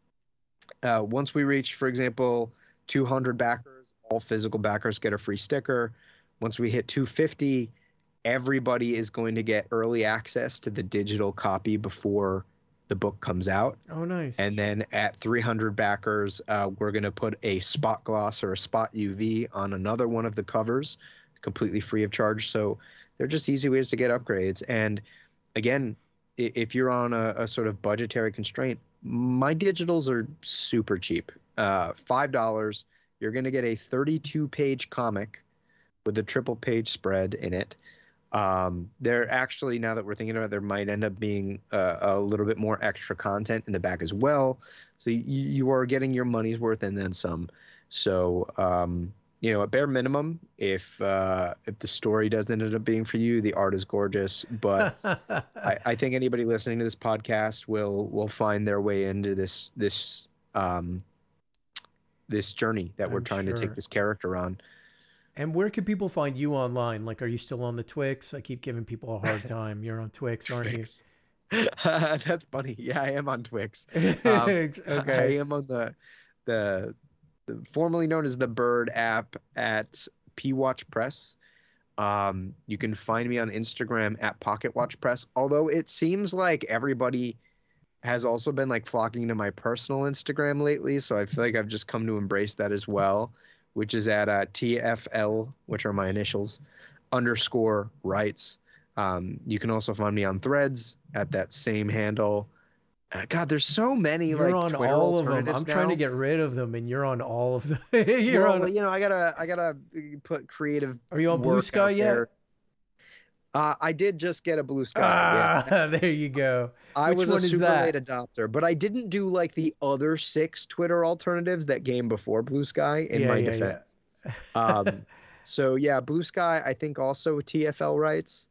uh, once we reach, for example, two hundred backers, all physical backers get a free sticker. Once we hit two hundred fifty, everybody is going to get early access to the digital copy before the book comes out. Oh, nice. And then at three hundred backers, uh, we're going to put a spot gloss or a spot U V on another one of the covers, completely free of charge. So they're just easy ways to get upgrades. And again, i- if you're on a, a sort of budgetary constraint, my digitals are super cheap. Uh, five dollars, you're going to get a thirty-two page comic with a triple page spread in it. Um, there actually, now that we're thinking about it, there might end up being uh, a little bit more extra content in the back as well. So you, you are getting your money's worth and then some. So, um, you know, at bare minimum, if uh, if the story doesn't end up being for you, the art is gorgeous. But I, I think anybody listening to this podcast will will find their way into this this um, this journey that we're I'm trying to sure. take this character on. And where can people find you online? Like, are you still on the Twix? I keep giving people a hard time. You're on Twix, aren't Twix. That's funny. Yeah, I am on Twix. Um, you? I Okay. am on the, the the formerly known as the Bird app at P Watch Press. Um, you can find me on Instagram at Pocket Watch Press. Although it seems like everybody has also been like flocking to my personal Instagram lately, so I feel like I've just come to embrace that as well, which is at uh, T F L, which are my initials, underscore rights. Um, you can also find me on Threads at that same handle. Uh, God, there's so many You're like on Twitter all of them. alternatives I'm trying to now. get rid of them, and you're on all of them. you're well, on. you know, I gotta, I gotta put creative. Are you on Blue work Sky out yet? there. Uh, I did just get a Blue Sky. Ah, yeah. there you go. I Which was one a is super that? late adopter, but I didn't do like the other six Twitter alternatives that came before Blue Sky. In Yeah, my yeah, defense, um, so yeah, Blue Sky. I think also T F L rights.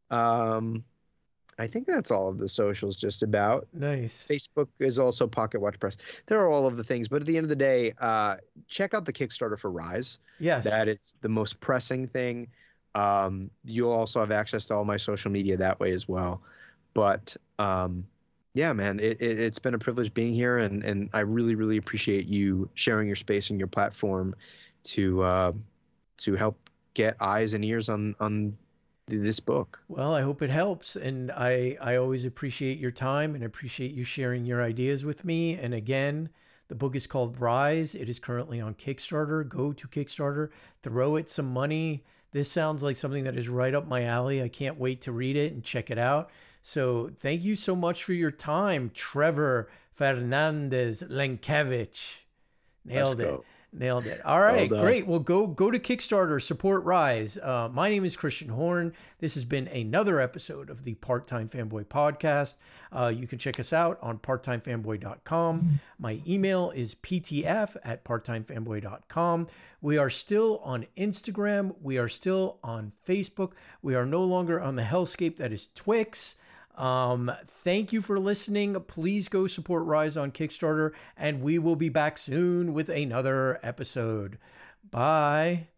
Um, I think that's all of the socials just about. Nice. Facebook is also Pocket Watch Press. There are all of the things, but at the end of the day, uh, check out the Kickstarter for Rise. Yes. That is the most pressing thing. Um, you'll also have access to all my social media that way as well. But um, yeah, man, it, it, it's been a privilege being here, and, and I really, really appreciate you sharing your space and your platform to uh, to help get eyes and ears on on this book. Well, I hope it helps. And I, I always appreciate your time and appreciate you sharing your ideas with me. And again, the book is called Rise. It is currently on Kickstarter. Go to Kickstarter, throw it some money. This sounds like something that is right up my alley. I can't wait to read it and check it out. So thank you so much for your time, Trevor Fernandez Lenkevich. Nailed Let's it. go. Nailed it. All right, done. great. Well, go go to Kickstarter, support Rise. Uh, my name is Christian Horn. This has been another episode of the Part-Time Fanboy Podcast. Uh, you can check us out on part time fanboy dot com. My email is p t f at part time fanboy dot com. We are still on Instagram. We are still on Facebook. We are no longer on the hellscape that is Twix. Um, thank you for listening. Please go support Rise on Kickstarter, and we will be back soon with another episode. Bye.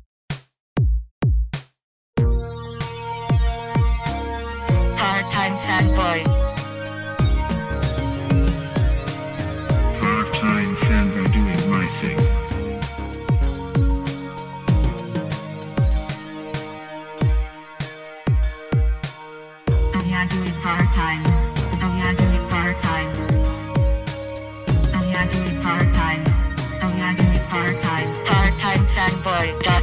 Part-time fanboy. Part-time fanboy doing my thing. Oh yeah, do it part-time. Oh yeah, do it part-time. Oh yeah, do it part-time. Oh yeah, do it part-time. Part-time fanboy.